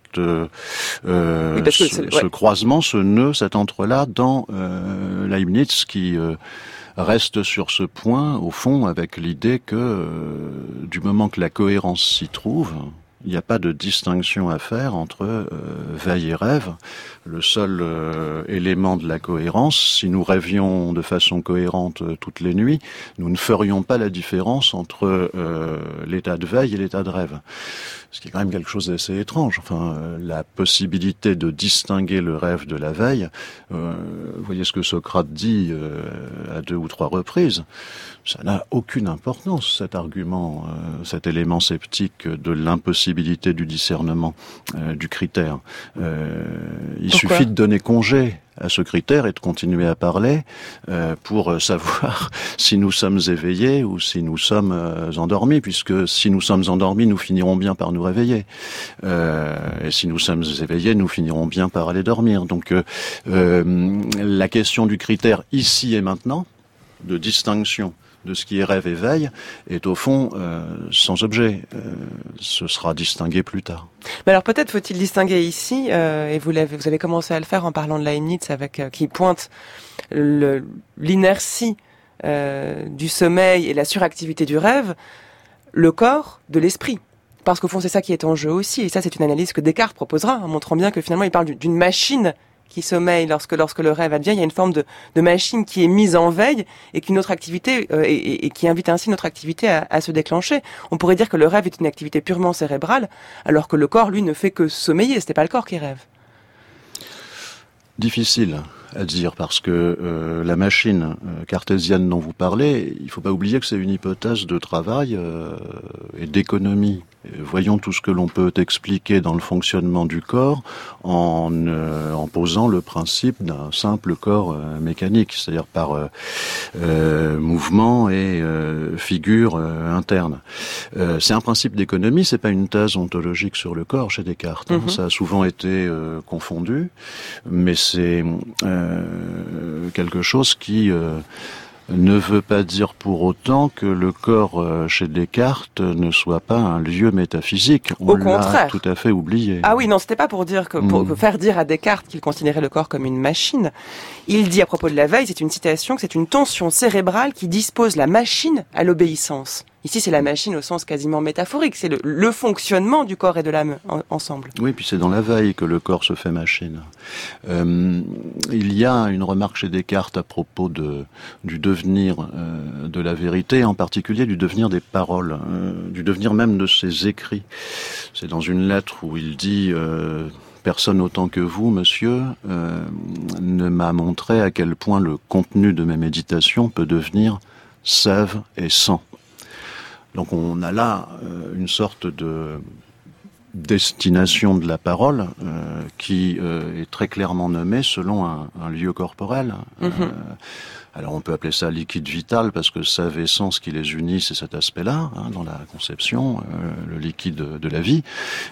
ce croisement, ce nœud, cet entrelac dans Leibniz qui reste sur ce point, au fond, avec l'idée que du moment que la cohérence s'y trouve, il n'y a pas de distinction à faire entre veille et rêve. Le seul élément de la cohérence, si nous rêvions de façon cohérente toutes les nuits, nous ne ferions pas la différence entre l'état de veille et l'état de rêve. Ce qui est quand même quelque chose d'assez étrange. Enfin, la possibilité de distinguer le rêve de la veille, vous voyez ce que Socrate dit à 2 ou 3 reprises, ça n'a aucune importance, cet argument, cet élément sceptique de l'impossibilité du discernement du critère. Il suffit de donner congé à ce critère et de continuer à parler pour savoir si nous sommes éveillés ou si nous sommes endormis, puisque si nous sommes endormis, nous finirons bien par nous réveiller. Et si nous sommes éveillés, nous finirons bien par aller dormir. Donc la question du critère ici et maintenant, de distinction de ce qui est rêve et veille, est au fond sans objet. Ce sera distingué plus tard. Mais alors peut-être faut-il distinguer ici, et vous avez commencé à le faire en parlant de Leibniz, qui pointe l'inertie du sommeil et la suractivité du rêve, le corps de l'esprit. Parce qu'au fond, c'est ça qui est en jeu aussi, et ça c'est une analyse que Descartes proposera, en montrant bien que finalement il parle d'une machine qui sommeille lorsque le rêve advient. Il y a une forme de machine qui est mise en veille et qu'une autre activité et qui invite ainsi notre activité à se déclencher. On pourrait dire que le rêve est une activité purement cérébrale, alors que le corps, lui, ne fait que sommeiller. Ce n'est pas le corps qui rêve. Difficile à dire parce que la machine cartésienne dont vous parlez, il ne faut pas oublier que c'est une hypothèse de travail et d'économie. Voyons tout ce que l'on peut expliquer dans le fonctionnement du corps en posant le principe d'un simple corps mécanique, c'est-à-dire par mouvement et figure interne. C'est un principe d'économie, c'est pas une thèse ontologique sur le corps chez Descartes. Hein. Ça a souvent été confondu, mais c'est quelque chose qui ne veut pas dire pour autant que le corps chez Descartes ne soit pas un lieu métaphysique. Au contraire. L'a tout à fait oublié. Ah oui, non, c'était pas pour dire pour faire dire à Descartes qu'il considérait le corps comme une machine. Il dit à propos de la veille, c'est une citation, que c'est une tension cérébrale qui dispose la machine à l'obéissance. Ici, c'est la machine au sens quasiment métaphorique. C'est le fonctionnement du corps et de l'âme ensemble. Oui, puis c'est dans la veille que le corps se fait machine. Il y a une remarque chez Descartes à propos du devenir de la vérité, en particulier du devenir des paroles, du devenir même de ses écrits. C'est dans une lettre où il dit... Personne autant que vous, monsieur, ne m'a montré à quel point le contenu de mes méditations peut devenir sève et sang. Donc on a là une sorte de destination de la parole qui est très clairement nommée selon un lieu corporel. Alors on peut appeler ça liquide vital parce que sève et sang, ce qui les unit, c'est cet aspect-là dans la conception, le liquide de la vie.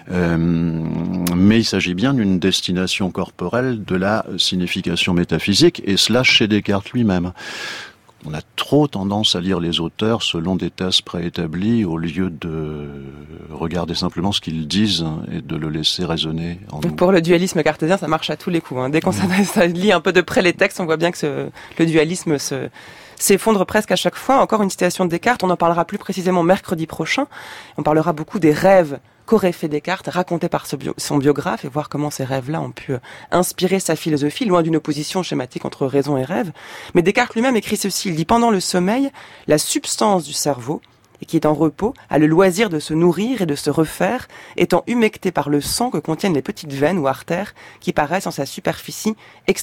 Mais il s'agit bien d'une destination corporelle de la signification métaphysique, et cela chez Descartes lui-même. On a trop tendance à lire les auteurs selon des thèses préétablies au lieu de regarder simplement ce qu'ils disent et de le laisser résonner en nous. Pour le dualisme cartésien, ça marche à tous les coups. Dès qu'on lit un peu de près les textes, on voit bien que le dualisme s'effondre presque à chaque fois. Encore une citation de Descartes, on en parlera plus précisément mercredi prochain. On parlera beaucoup des rêves qu'aurait fait Descartes, raconté par son biographe, et voir comment ces rêves-là ont pu inspirer sa philosophie, loin d'une opposition schématique entre raison et rêve. Mais Descartes lui-même écrit ceci, il dit « Pendant le sommeil, la substance du cerveau, et qui est en repos, a le loisir de se nourrir et de se refaire, étant humectée par le sang que contiennent les petites veines ou artères qui paraissent en sa superficie extérieure. »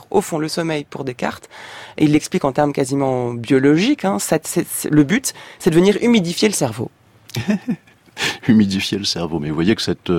Au fond, le sommeil pour Descartes, et il l'explique en termes quasiment biologiques, le but, c'est de venir humidifier le cerveau. Humidifier le cerveau. Mais vous voyez que cette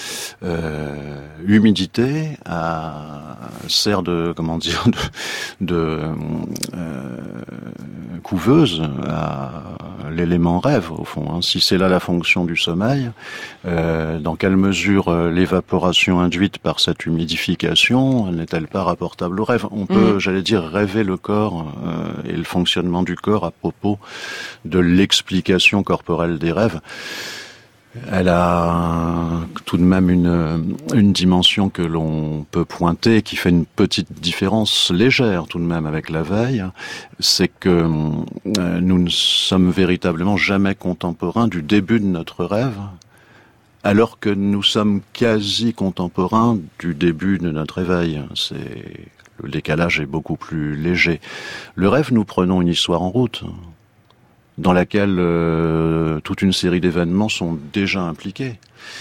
humidité sert de couveuse à l'élément rêve, au fond. Hein. Si c'est là la fonction du sommeil, dans quelle mesure l'évaporation induite par cette humidification n'est-elle pas rapportable au rêve? On peut, j'allais dire, rêver le corps et le fonctionnement du corps à propos de l'explication corporelle des rêves. Elle a tout de même une dimension que l'on peut pointer, qui fait une petite différence légère tout de même avec la veille, c'est que nous ne sommes véritablement jamais contemporains du début de notre rêve, alors que nous sommes quasi contemporains du début de notre éveil. Le décalage est beaucoup plus léger. Le rêve, nous prenons une histoire en route, dans laquelle toute une série d'événements sont déjà impliqués,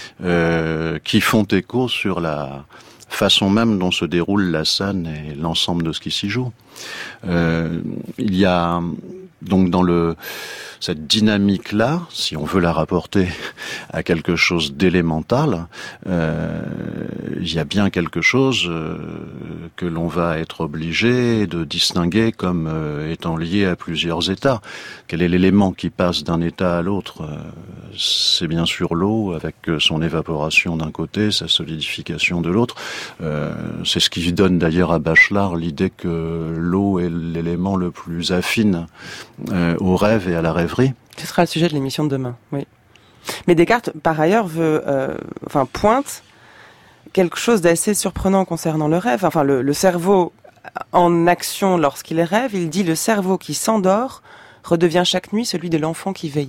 qui font écho sur la façon même dont se déroule la scène et l'ensemble de ce qui s'y joue. Il y a donc dans cette dynamique-là, si on veut la rapporter à quelque chose d'élémental, il y a bien quelque chose que l'on va être obligé de distinguer comme étant lié à plusieurs états. Quel est l'élément qui passe d'un état à l'autre? C'est bien sûr l'eau, avec son évaporation d'un côté, sa solidification de l'autre. C'est ce qui donne d'ailleurs à Bachelard l'idée que l'eau est l'élément le plus affine au rêve et à la rêverie. Ce sera le sujet de l'émission de demain, oui. Mais Descartes, par ailleurs, pointe quelque chose d'assez surprenant concernant le rêve. Enfin, le cerveau en action lorsqu'il rêve, il dit « Le cerveau qui s'endort redevient chaque nuit celui de l'enfant qui veillait ».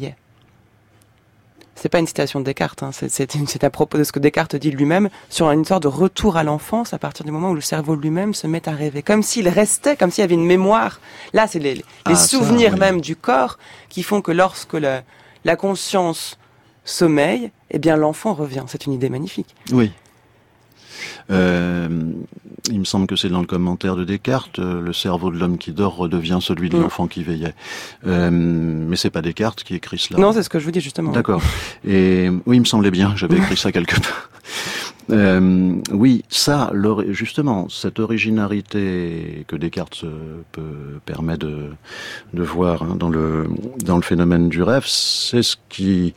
C'est pas une citation de Descartes, hein. C'est à propos de ce que Descartes dit lui-même sur une sorte de retour à l'enfance à partir du moment où le cerveau lui-même se met à rêver. Comme s'il restait, comme s'il y avait une mémoire. Là, c'est les souvenirs même du corps qui font que lorsque la conscience sommeille, eh bien l'enfant revient. C'est une idée magnifique. Oui. Il me semble que c'est dans le commentaire de Descartes, le cerveau de l'homme qui dort redevient celui de l'enfant qui veillait. Mais c'est pas Descartes qui écrit cela. Non, c'est ce que je vous dis justement. D'accord. Et oui, il me semblait bien, j'avais écrit ça quelque part. Oui, ça, justement, cette originalité que Descartes permet de voir dans le phénomène du rêve, c'est ce qui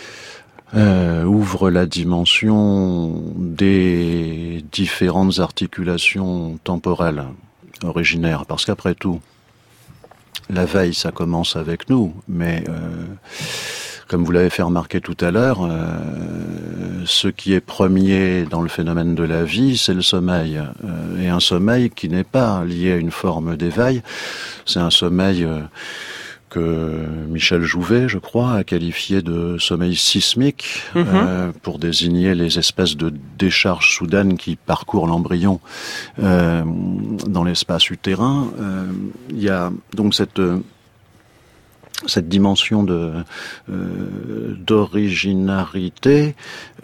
ouvre la dimension des différentes articulations temporelles originaires. Parce qu'après tout, la veille, ça commence avec nous, mais comme vous l'avez fait remarquer tout à l'heure, ce qui est premier dans le phénomène de la vie, c'est le sommeil. Et un sommeil qui n'est pas lié à une forme d'éveil, c'est un sommeil que Michel Jouvet, je crois, a qualifié de sommeil sismique pour désigner les espèces de décharges soudaines qui parcourent l'embryon dans l'espace utérin. Il y a donc cette dimension d'originarité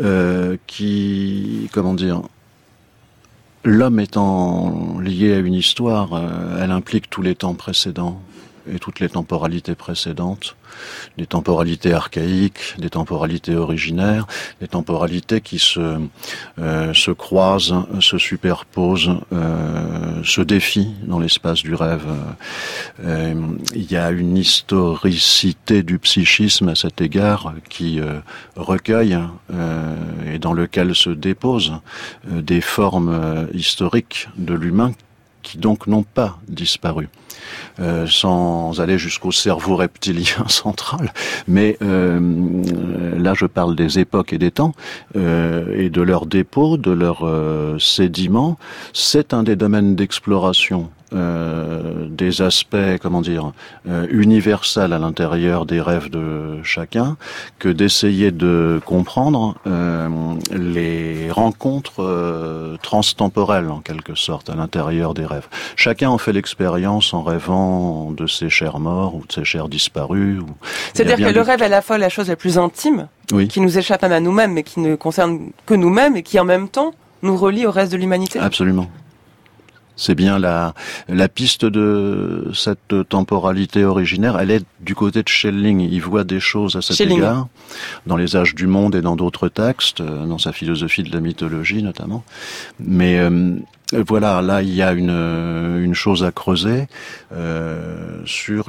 qui, comment dire, l'homme étant lié à une histoire, elle implique tous les temps précédents et toutes les temporalités précédentes, des temporalités archaïques, des temporalités originaires, des temporalités qui se croisent, se superposent, se défient dans l'espace du rêve. Il y a une historicité du psychisme à cet égard qui recueille et dans lequel se déposent des formes historiques de l'humain qui donc n'ont pas disparu. Sans aller jusqu'au cerveau reptilien central, mais là je parle des époques et des temps, et de leur dépôt, de leur sédiment. C'est un des domaines d'exploration des aspects, comment dire, universels à l'intérieur des rêves de chacun, que d'essayer de comprendre les rencontres transtemporelles, en quelque sorte, à l'intérieur des rêves. Chacun en fait l'expérience en rêvant de ses chers morts ou de ses chers disparus. C'est-à-dire que le rêve est à la fois la chose la plus intime, qui nous échappe même à nous-mêmes, mais qui ne concerne que nous-mêmes, et qui en même temps nous relie au reste de l'humanité. Absolument. C'est bien la piste de cette temporalité originaire. Elle est du côté de Schelling. Il voit des choses à cet égard, dans les âges du monde et dans d'autres textes, dans sa philosophie de la mythologie notamment. Mais Voilà, là il y a une chose à creuser sur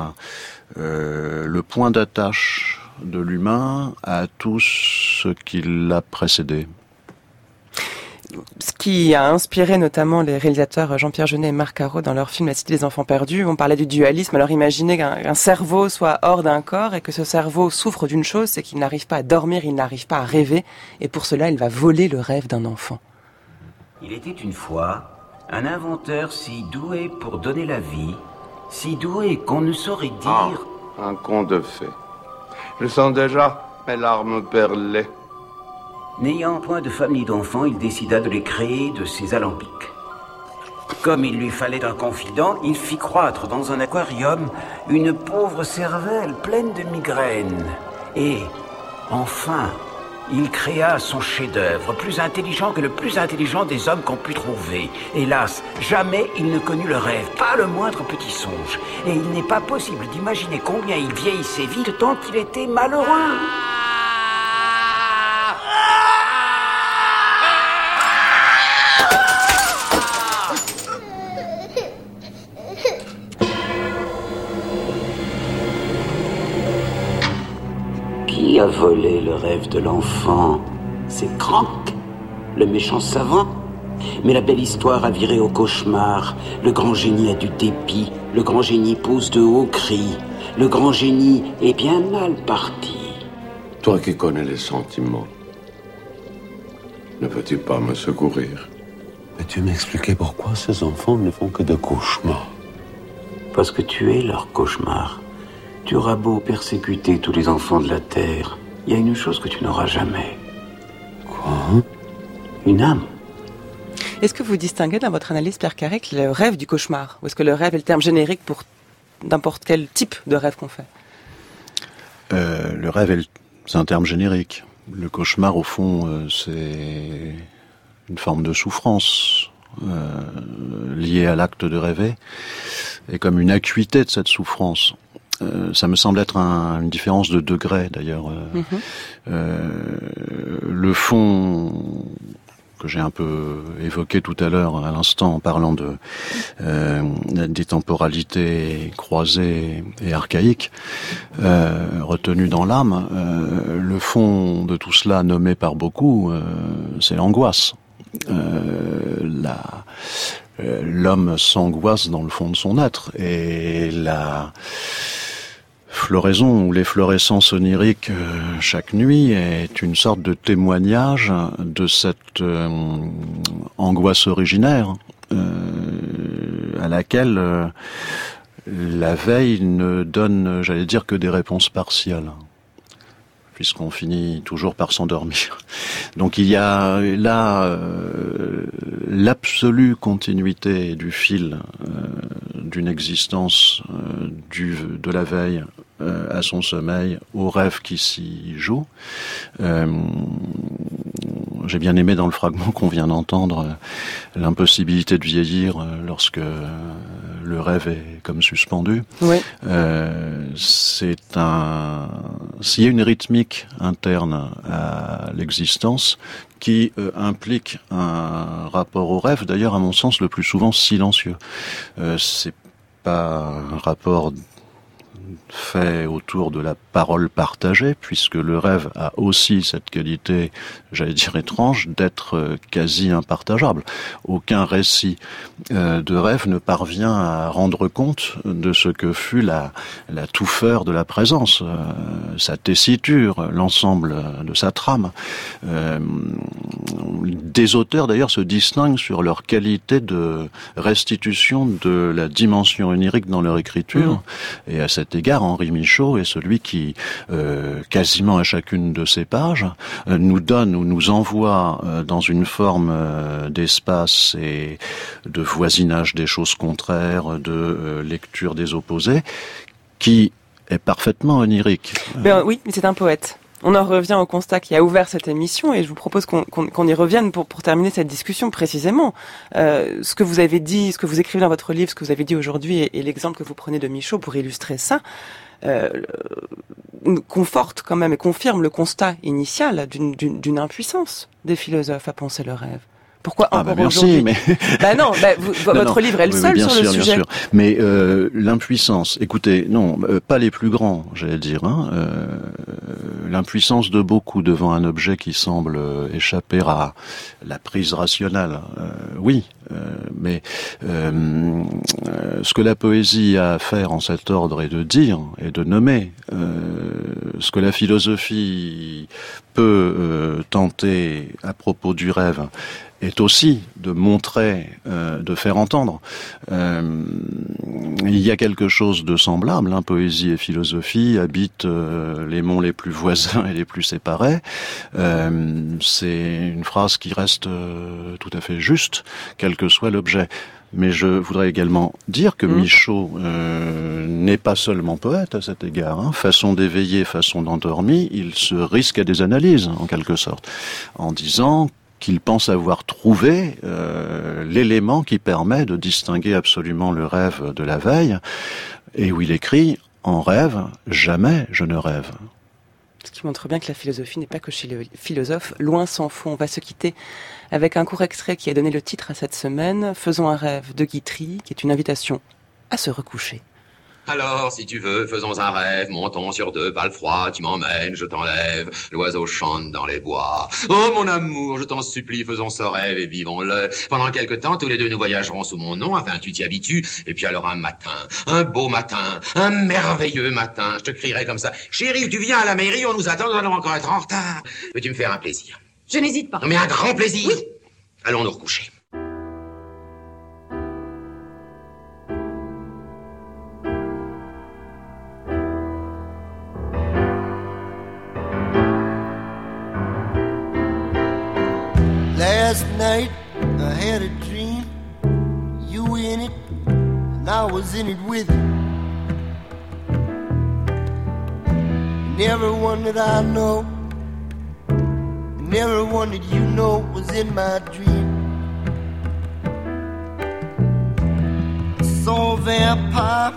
le point d'attache de l'humain à tout ce qui l'a précédé. Ce qui a inspiré notamment les réalisateurs Jean-Pierre Jeunet et Marc Caro dans leur film La Cité des Enfants Perdus. On parlait du dualisme. Alors imaginez qu'un cerveau soit hors d'un corps et que ce cerveau souffre d'une chose, c'est qu'il n'arrive pas à dormir, il n'arrive pas à rêver. Et pour cela, il va voler le rêve d'un enfant. Il était une fois un inventeur si doué pour donner la vie, si doué qu'on ne saurait dire... Un conte de fées. Je sens déjà mes larmes perler. N'ayant point de femme ni d'enfant, il décida de les créer de ses alambics. Comme il lui fallait un confident, il fit croître dans un aquarium une pauvre cervelle pleine de migraines. Et, enfin, il créa son chef-d'œuvre, plus intelligent que le plus intelligent des hommes qu'on put trouver. Hélas, jamais il ne connut le rêve, pas le moindre petit songe. Et il n'est pas possible d'imaginer combien il vieillissait vite tant qu'il était malheureux. Qui a volé le rêve de l'enfant? C'est Crank, le méchant savant. Mais la belle histoire a viré au cauchemar. Le grand génie a du dépit. Le grand génie pousse de hauts cris. Le grand génie est bien mal parti. Toi qui connais les sentiments, ne peux-tu pas me secourir? Peux-tu m'expliquer pourquoi ces enfants ne font que de cauchemars? Parce que tu es leur cauchemar. Tu auras beau persécuter tous les enfants de la terre, il y a une chose que tu n'auras jamais. Quoi? Une âme. Est-ce que vous distinguez dans votre analyse, Pierre Carrec, le rêve du cauchemar? Ou est-ce que le rêve est le terme générique pour n'importe quel type de rêve qu'on fait? Le rêve, c'est un terme générique. Le cauchemar, au fond, c'est une forme de souffrance liée à l'acte de rêver, et comme une acuité de cette souffrance. Ça me semble être une différence de degré, d'ailleurs. Le fond que j'ai un peu évoqué tout à l'heure, à l'instant, en parlant des temporalités croisées et archaïques, retenues dans l'âme, le fond de tout cela, nommé par beaucoup, c'est l'angoisse. L'homme s'angoisse dans le fond de son être, et la floraison ou l'efflorescence onirique chaque nuit est une sorte de témoignage de cette angoisse originaire à laquelle la veille ne donne, j'allais dire, que des réponses partielles, puisqu'on finit toujours par s'endormir. Donc il y a là l'absolue continuité du fil d'une existence de la veille à son sommeil, au rêve qui s'y joue. J'ai bien aimé dans le fragment qu'on vient d'entendre l'impossibilité de vieillir lorsque le rêve est comme suspendu. Oui. S'il y a une rythmique interne à l'existence qui implique un rapport au rêve, d'ailleurs à mon sens le plus souvent silencieux. C'est pas un rapport fait autour de la parole partagée, puisque le rêve a aussi cette qualité, j'allais dire étrange, d'être quasi impartageable. Aucun récit de rêve ne parvient à rendre compte de ce que fut la touffeur de la présence, sa tessiture, l'ensemble de sa trame. Des auteurs d'ailleurs se distinguent sur leur qualité de restitution de la dimension onirique dans leur écriture, et à cet égard, Henri Michaud est celui qui, quasiment à chacune de ses pages, nous donne ou nous envoie dans une forme d'espace et de voisinage des choses contraires, de lecture des opposés, qui est parfaitement onirique. Oui, mais c'est un poète. On en revient au constat qui a ouvert cette émission, et je vous propose qu'on y revienne pour terminer cette discussion précisément. Ce que vous avez dit, ce que vous écrivez dans votre livre, ce que vous avez dit aujourd'hui, et l'exemple que vous prenez de Michaud pour illustrer ça, conforte quand même et confirme le constat initial d'une impuissance des philosophes à penser le rêve. Pourquoi encore merci, mais... non, votre livre est le seul sur le sujet. Bien sûr. Mais l'impuissance, écoutez, pas les plus grands, j'allais dire, l'impuissance de beaucoup devant un objet qui semble échapper à la prise rationnelle, oui, mais ce que la poésie a à faire en cet ordre est de dire et de nommer. Ce que la philosophie peut tenter à propos du rêve est aussi de montrer, de faire entendre. Il y a quelque chose de semblable, poésie et philosophie habitent les monts les plus voisins et les plus séparés. C'est une phrase qui reste tout à fait juste, quel que soit l'objet. Mais je voudrais également dire que Michaud n'est pas seulement poète à cet égard. Façon d'éveiller, façon d'endormir, il se risque à des analyses, en quelque sorte, en disant qu'il pense avoir trouvé l'élément qui permet de distinguer absolument le rêve de la veille, et où il écrit « En rêve, jamais je ne rêve ». Ce qui montre bien que la philosophie n'est pas que chez le philosophe, loin s'en faut. On va se quitter avec un court extrait qui a donné le titre à cette semaine, « Faisons un rêve » de Guitry, qui est une invitation à se recoucher. Alors, si tu veux, faisons un rêve, montons sur 2 balles froides, tu m'emmènes, je t'enlève, l'oiseau chante dans les bois. Oh mon amour, je t'en supplie, faisons ce rêve et vivons-le. Pendant quelque temps, tous les deux nous voyagerons sous mon nom, afin tu t'y habitues, et puis alors un matin, un beau matin, un merveilleux matin, je te crierai comme ça, chérie, tu viens à la mairie, on nous attend, nous allons encore être en retard. Peux-tu me faire un plaisir? Je n'hésite pas. Mais un grand plaisir. Oui. Allons nous recoucher. Last night I had a dream, you were in it, and I was in it with you. And everyone that I know, and everyone that you know was in my dream. I saw a vampire,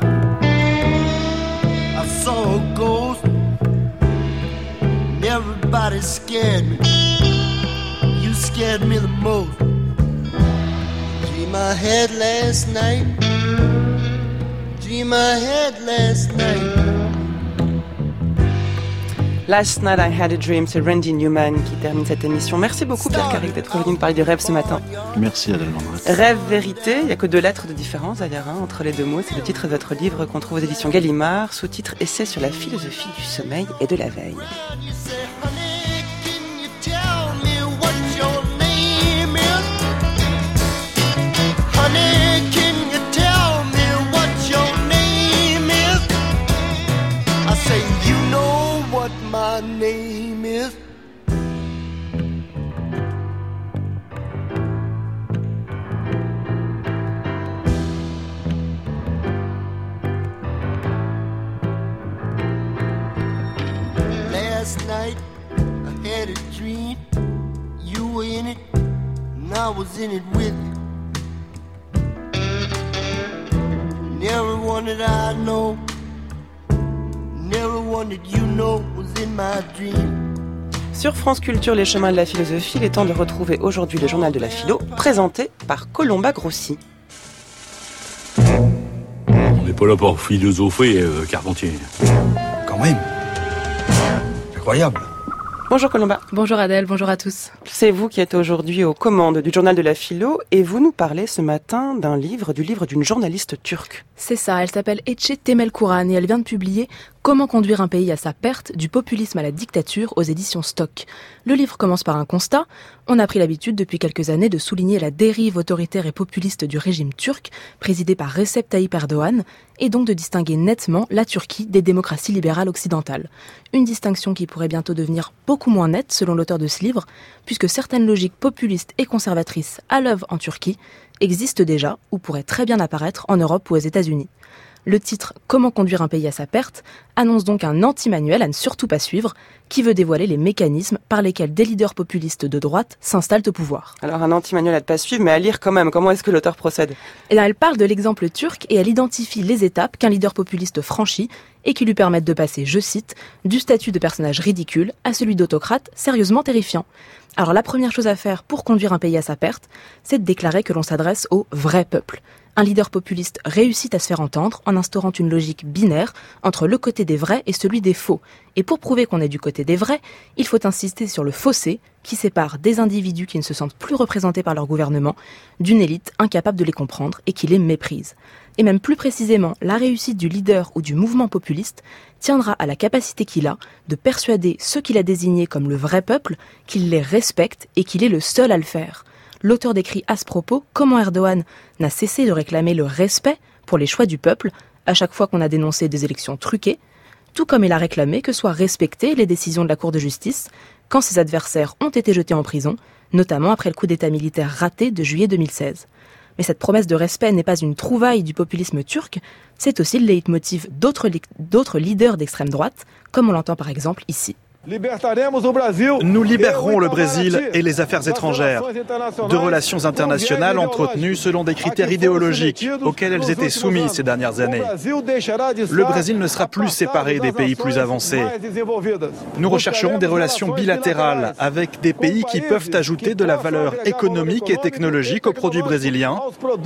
I saw a ghost, and everybody scared me. You scared me the most. Dream I had last night. Dream I had last night. Last Night I Had a Dream, c'est Randy Newman qui termine cette émission. Merci beaucoup Pierre Carrick d'être venu nous parler du rêve ce matin. Merci Adèle Landrette. Rêve, vérité, il n'y a que 2 lettres de différence d'ailleurs entre les 2 mots. C'est le titre de votre livre qu'on trouve aux éditions Gallimard, sous-titre Essai sur la philosophie du sommeil et de la veille. My name is. Last night I had a dream, you were in it, and I was in it with you. And everyone that I know, everyone that you know was in my dream. Sur France Culture, les chemins de la philosophie, il est temps de retrouver aujourd'hui le journal de la philo, présenté par Colomba Grossi. On n'est pas là pour philosopher, Carpentier. Quand même. Incroyable. Bonjour Colomba. Bonjour Adèle, bonjour à tous. C'est vous qui êtes aujourd'hui aux commandes du journal de la philo et vous nous parlez ce matin du livre d'une journaliste turque. C'est ça, elle s'appelle Ece Temelkuran et elle vient de publier Comment conduire un pays à sa perte, du populisme à la dictature aux éditions Stock. Le livre commence par un constat. On a pris l'habitude depuis quelques années de souligner la dérive autoritaire et populiste du régime turc, présidé par Recep Tayyip Erdogan, et donc de distinguer nettement la Turquie des démocraties libérales occidentales. Une distinction qui pourrait bientôt devenir beaucoup moins nette, selon l'auteur de ce livre, puisque certaines logiques populistes et conservatrices à l'œuvre en Turquie existent déjà ou pourraient très bien apparaître en Europe ou aux États-Unis. Le titre « Comment conduire un pays à sa perte » annonce donc un anti-manuel à ne surtout pas suivre, qui veut dévoiler les mécanismes par lesquels des leaders populistes de droite s'installent au pouvoir. Alors un anti-manuel à ne pas suivre, mais à lire quand même. Comment est-ce que l'auteur procède ? Et là, elle parle de l'exemple turc et elle identifie les étapes qu'un leader populiste franchit et qui lui permettent de passer, je cite, du statut de personnage ridicule à celui d'autocrate sérieusement terrifiant. Alors la première chose à faire pour conduire un pays à sa perte, c'est de déclarer que l'on s'adresse au vrai peuple. Un leader populiste réussit à se faire entendre en instaurant une logique binaire entre le côté des vrais et celui des faux. Et pour prouver qu'on est du côté des vrais, il faut insister sur le fossé qui sépare des individus qui ne se sentent plus représentés par leur gouvernement d'une élite incapable de les comprendre et qui les méprise. Et même plus précisément, la réussite du leader ou du mouvement populiste tiendra à la capacité qu'il a de persuader ceux qu'il a désignés comme le vrai peuple qu'il les respecte et qu'il est le seul à le faire. L'auteur décrit à ce propos comment Erdogan n'a cessé de réclamer le respect pour les choix du peuple à chaque fois qu'on a dénoncé des élections truquées, tout comme il a réclamé que soient respectées les décisions de la Cour de justice quand ses adversaires ont été jetés en prison, notamment après le coup d'État militaire raté de juillet 2016. Mais cette promesse de respect n'est pas une trouvaille du populisme turc, c'est aussi le leitmotiv d'autres leaders d'extrême droite, comme on l'entend par exemple ici. Nous libérerons le Brésil et les affaires étrangères de relations internationales entretenues selon des critères idéologiques auxquels elles étaient soumises ces dernières années. Le Brésil ne sera plus séparé des pays plus avancés. Nous rechercherons des relations bilatérales avec des pays qui peuvent ajouter de la valeur économique et technologique aux produits brésiliens.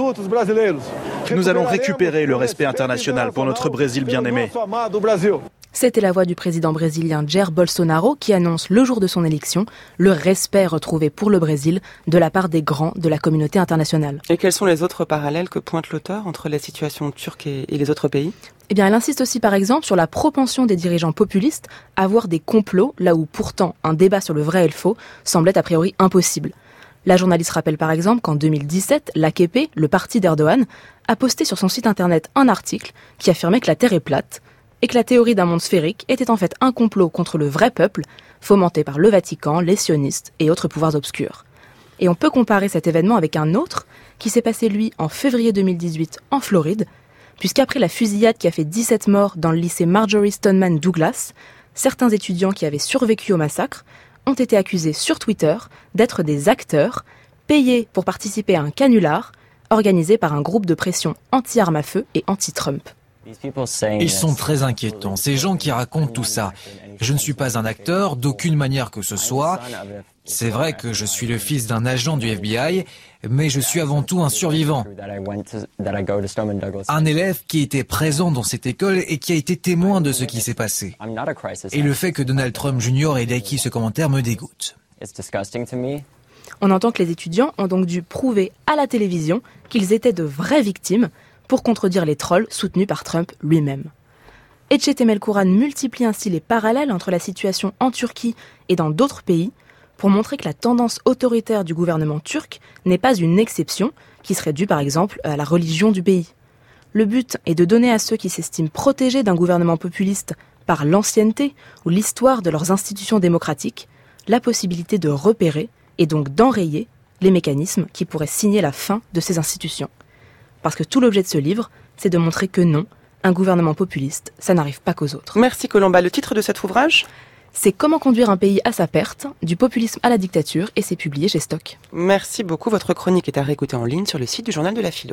Nous allons récupérer le respect international pour notre Brésil bien-aimé. C'était la voix du président brésilien Jair Bolsonaro qui annonce le jour de son élection le respect retrouvé pour le Brésil de la part des grands de la communauté internationale. Et quels sont les autres parallèles que pointe l'auteur entre la situation turque et les autres pays ? Eh bien, elle insiste aussi par exemple sur la propension des dirigeants populistes à voir des complots là où pourtant un débat sur le vrai et le faux semblait a priori impossible. La journaliste rappelle par exemple qu'en 2017, l'AKP, le parti d'Erdogan, a posté sur son site internet un article qui affirmait que la Terre est plate et que la théorie d'un monde sphérique était en fait un complot contre le vrai peuple, fomenté par le Vatican, les sionistes et autres pouvoirs obscurs. Et on peut comparer cet événement avec un autre qui s'est passé, lui, en février 2018 en Floride, puisqu'après la fusillade qui a fait 17 morts dans le lycée Marjory Stoneman Douglas, certains étudiants qui avaient survécu au massacre ont été accusés sur Twitter d'être des acteurs payés pour participer à un canular organisé par un groupe de pression anti-armes à feu et anti-Trump. Ils sont très inquiétants, ces gens qui racontent tout ça. Je ne suis pas un acteur, d'aucune manière que ce soit. C'est vrai que je suis le fils d'un agent du FBI, mais je suis avant tout un survivant. Un élève qui était présent dans cette école et qui a été témoin de ce qui s'est passé. Et le fait que Donald Trump Jr. ait acquis ce commentaire me dégoûte. On entend que les étudiants ont donc dû prouver à la télévision qu'ils étaient de vraies victimes pour contredire les trolls soutenus par Trump lui-même. Ece Temelkuran multiplie ainsi les parallèles entre la situation en Turquie et dans d'autres pays pour montrer que la tendance autoritaire du gouvernement turc n'est pas une exception qui serait due par exemple à la religion du pays. Le but est de donner à ceux qui s'estiment protégés d'un gouvernement populiste par l'ancienneté ou l'histoire de leurs institutions démocratiques la possibilité de repérer et donc d'enrayer les mécanismes qui pourraient signer la fin de ces institutions. Parce que tout l'objet de ce livre, c'est de montrer que non, un gouvernement populiste, ça n'arrive pas qu'aux autres. Merci Colomba. Le titre de cet ouvrage ? C'est Comment conduire un pays à sa perte, du populisme à la dictature, et c'est publié chez Stock. Merci beaucoup. Votre chronique est à réécouter en ligne sur le site du Journal de la Philo.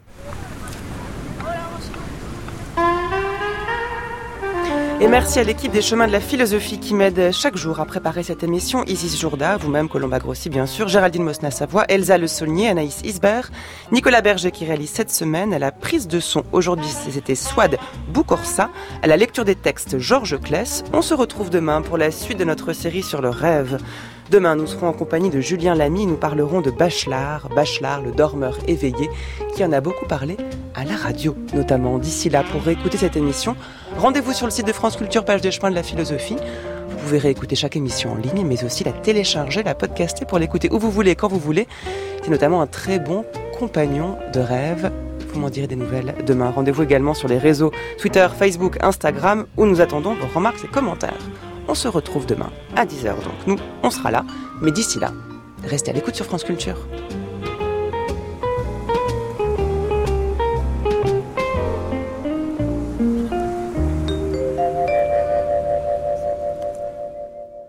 Et merci à l'équipe des Chemins de la Philosophie qui m'aide chaque jour à préparer cette émission. Isis Jourda, vous-même, Colomba Grossi bien sûr, Géraldine Mosna-Savoie, Elsa Le Saulnier, Anaïs Isbert, Nicolas Berger qui réalise cette semaine à la prise de son. Aujourd'hui, c'était Swad Boukorsa, à la lecture des textes Georges Claes. On se retrouve demain pour la suite de notre série sur le rêve. Demain, nous serons en compagnie de Julien Lamy et nous parlerons de Bachelard, le dormeur éveillé, qui en a beaucoup parlé à la radio, notamment. D'ici là, pour réécouter cette émission, rendez-vous sur le site de France Culture, page des Chemins de la Philosophie. Vous pouvez réécouter chaque émission en ligne, mais aussi la télécharger, la podcaster pour l'écouter où vous voulez, quand vous voulez. C'est notamment un très bon compagnon de rêve. Vous m'en direz des nouvelles demain. Rendez-vous également sur les réseaux Twitter, Facebook, Instagram, où nous attendons vos remarques et commentaires. On se retrouve demain à 10h, donc nous, on sera là. Mais d'ici là, restez à l'écoute sur France Culture.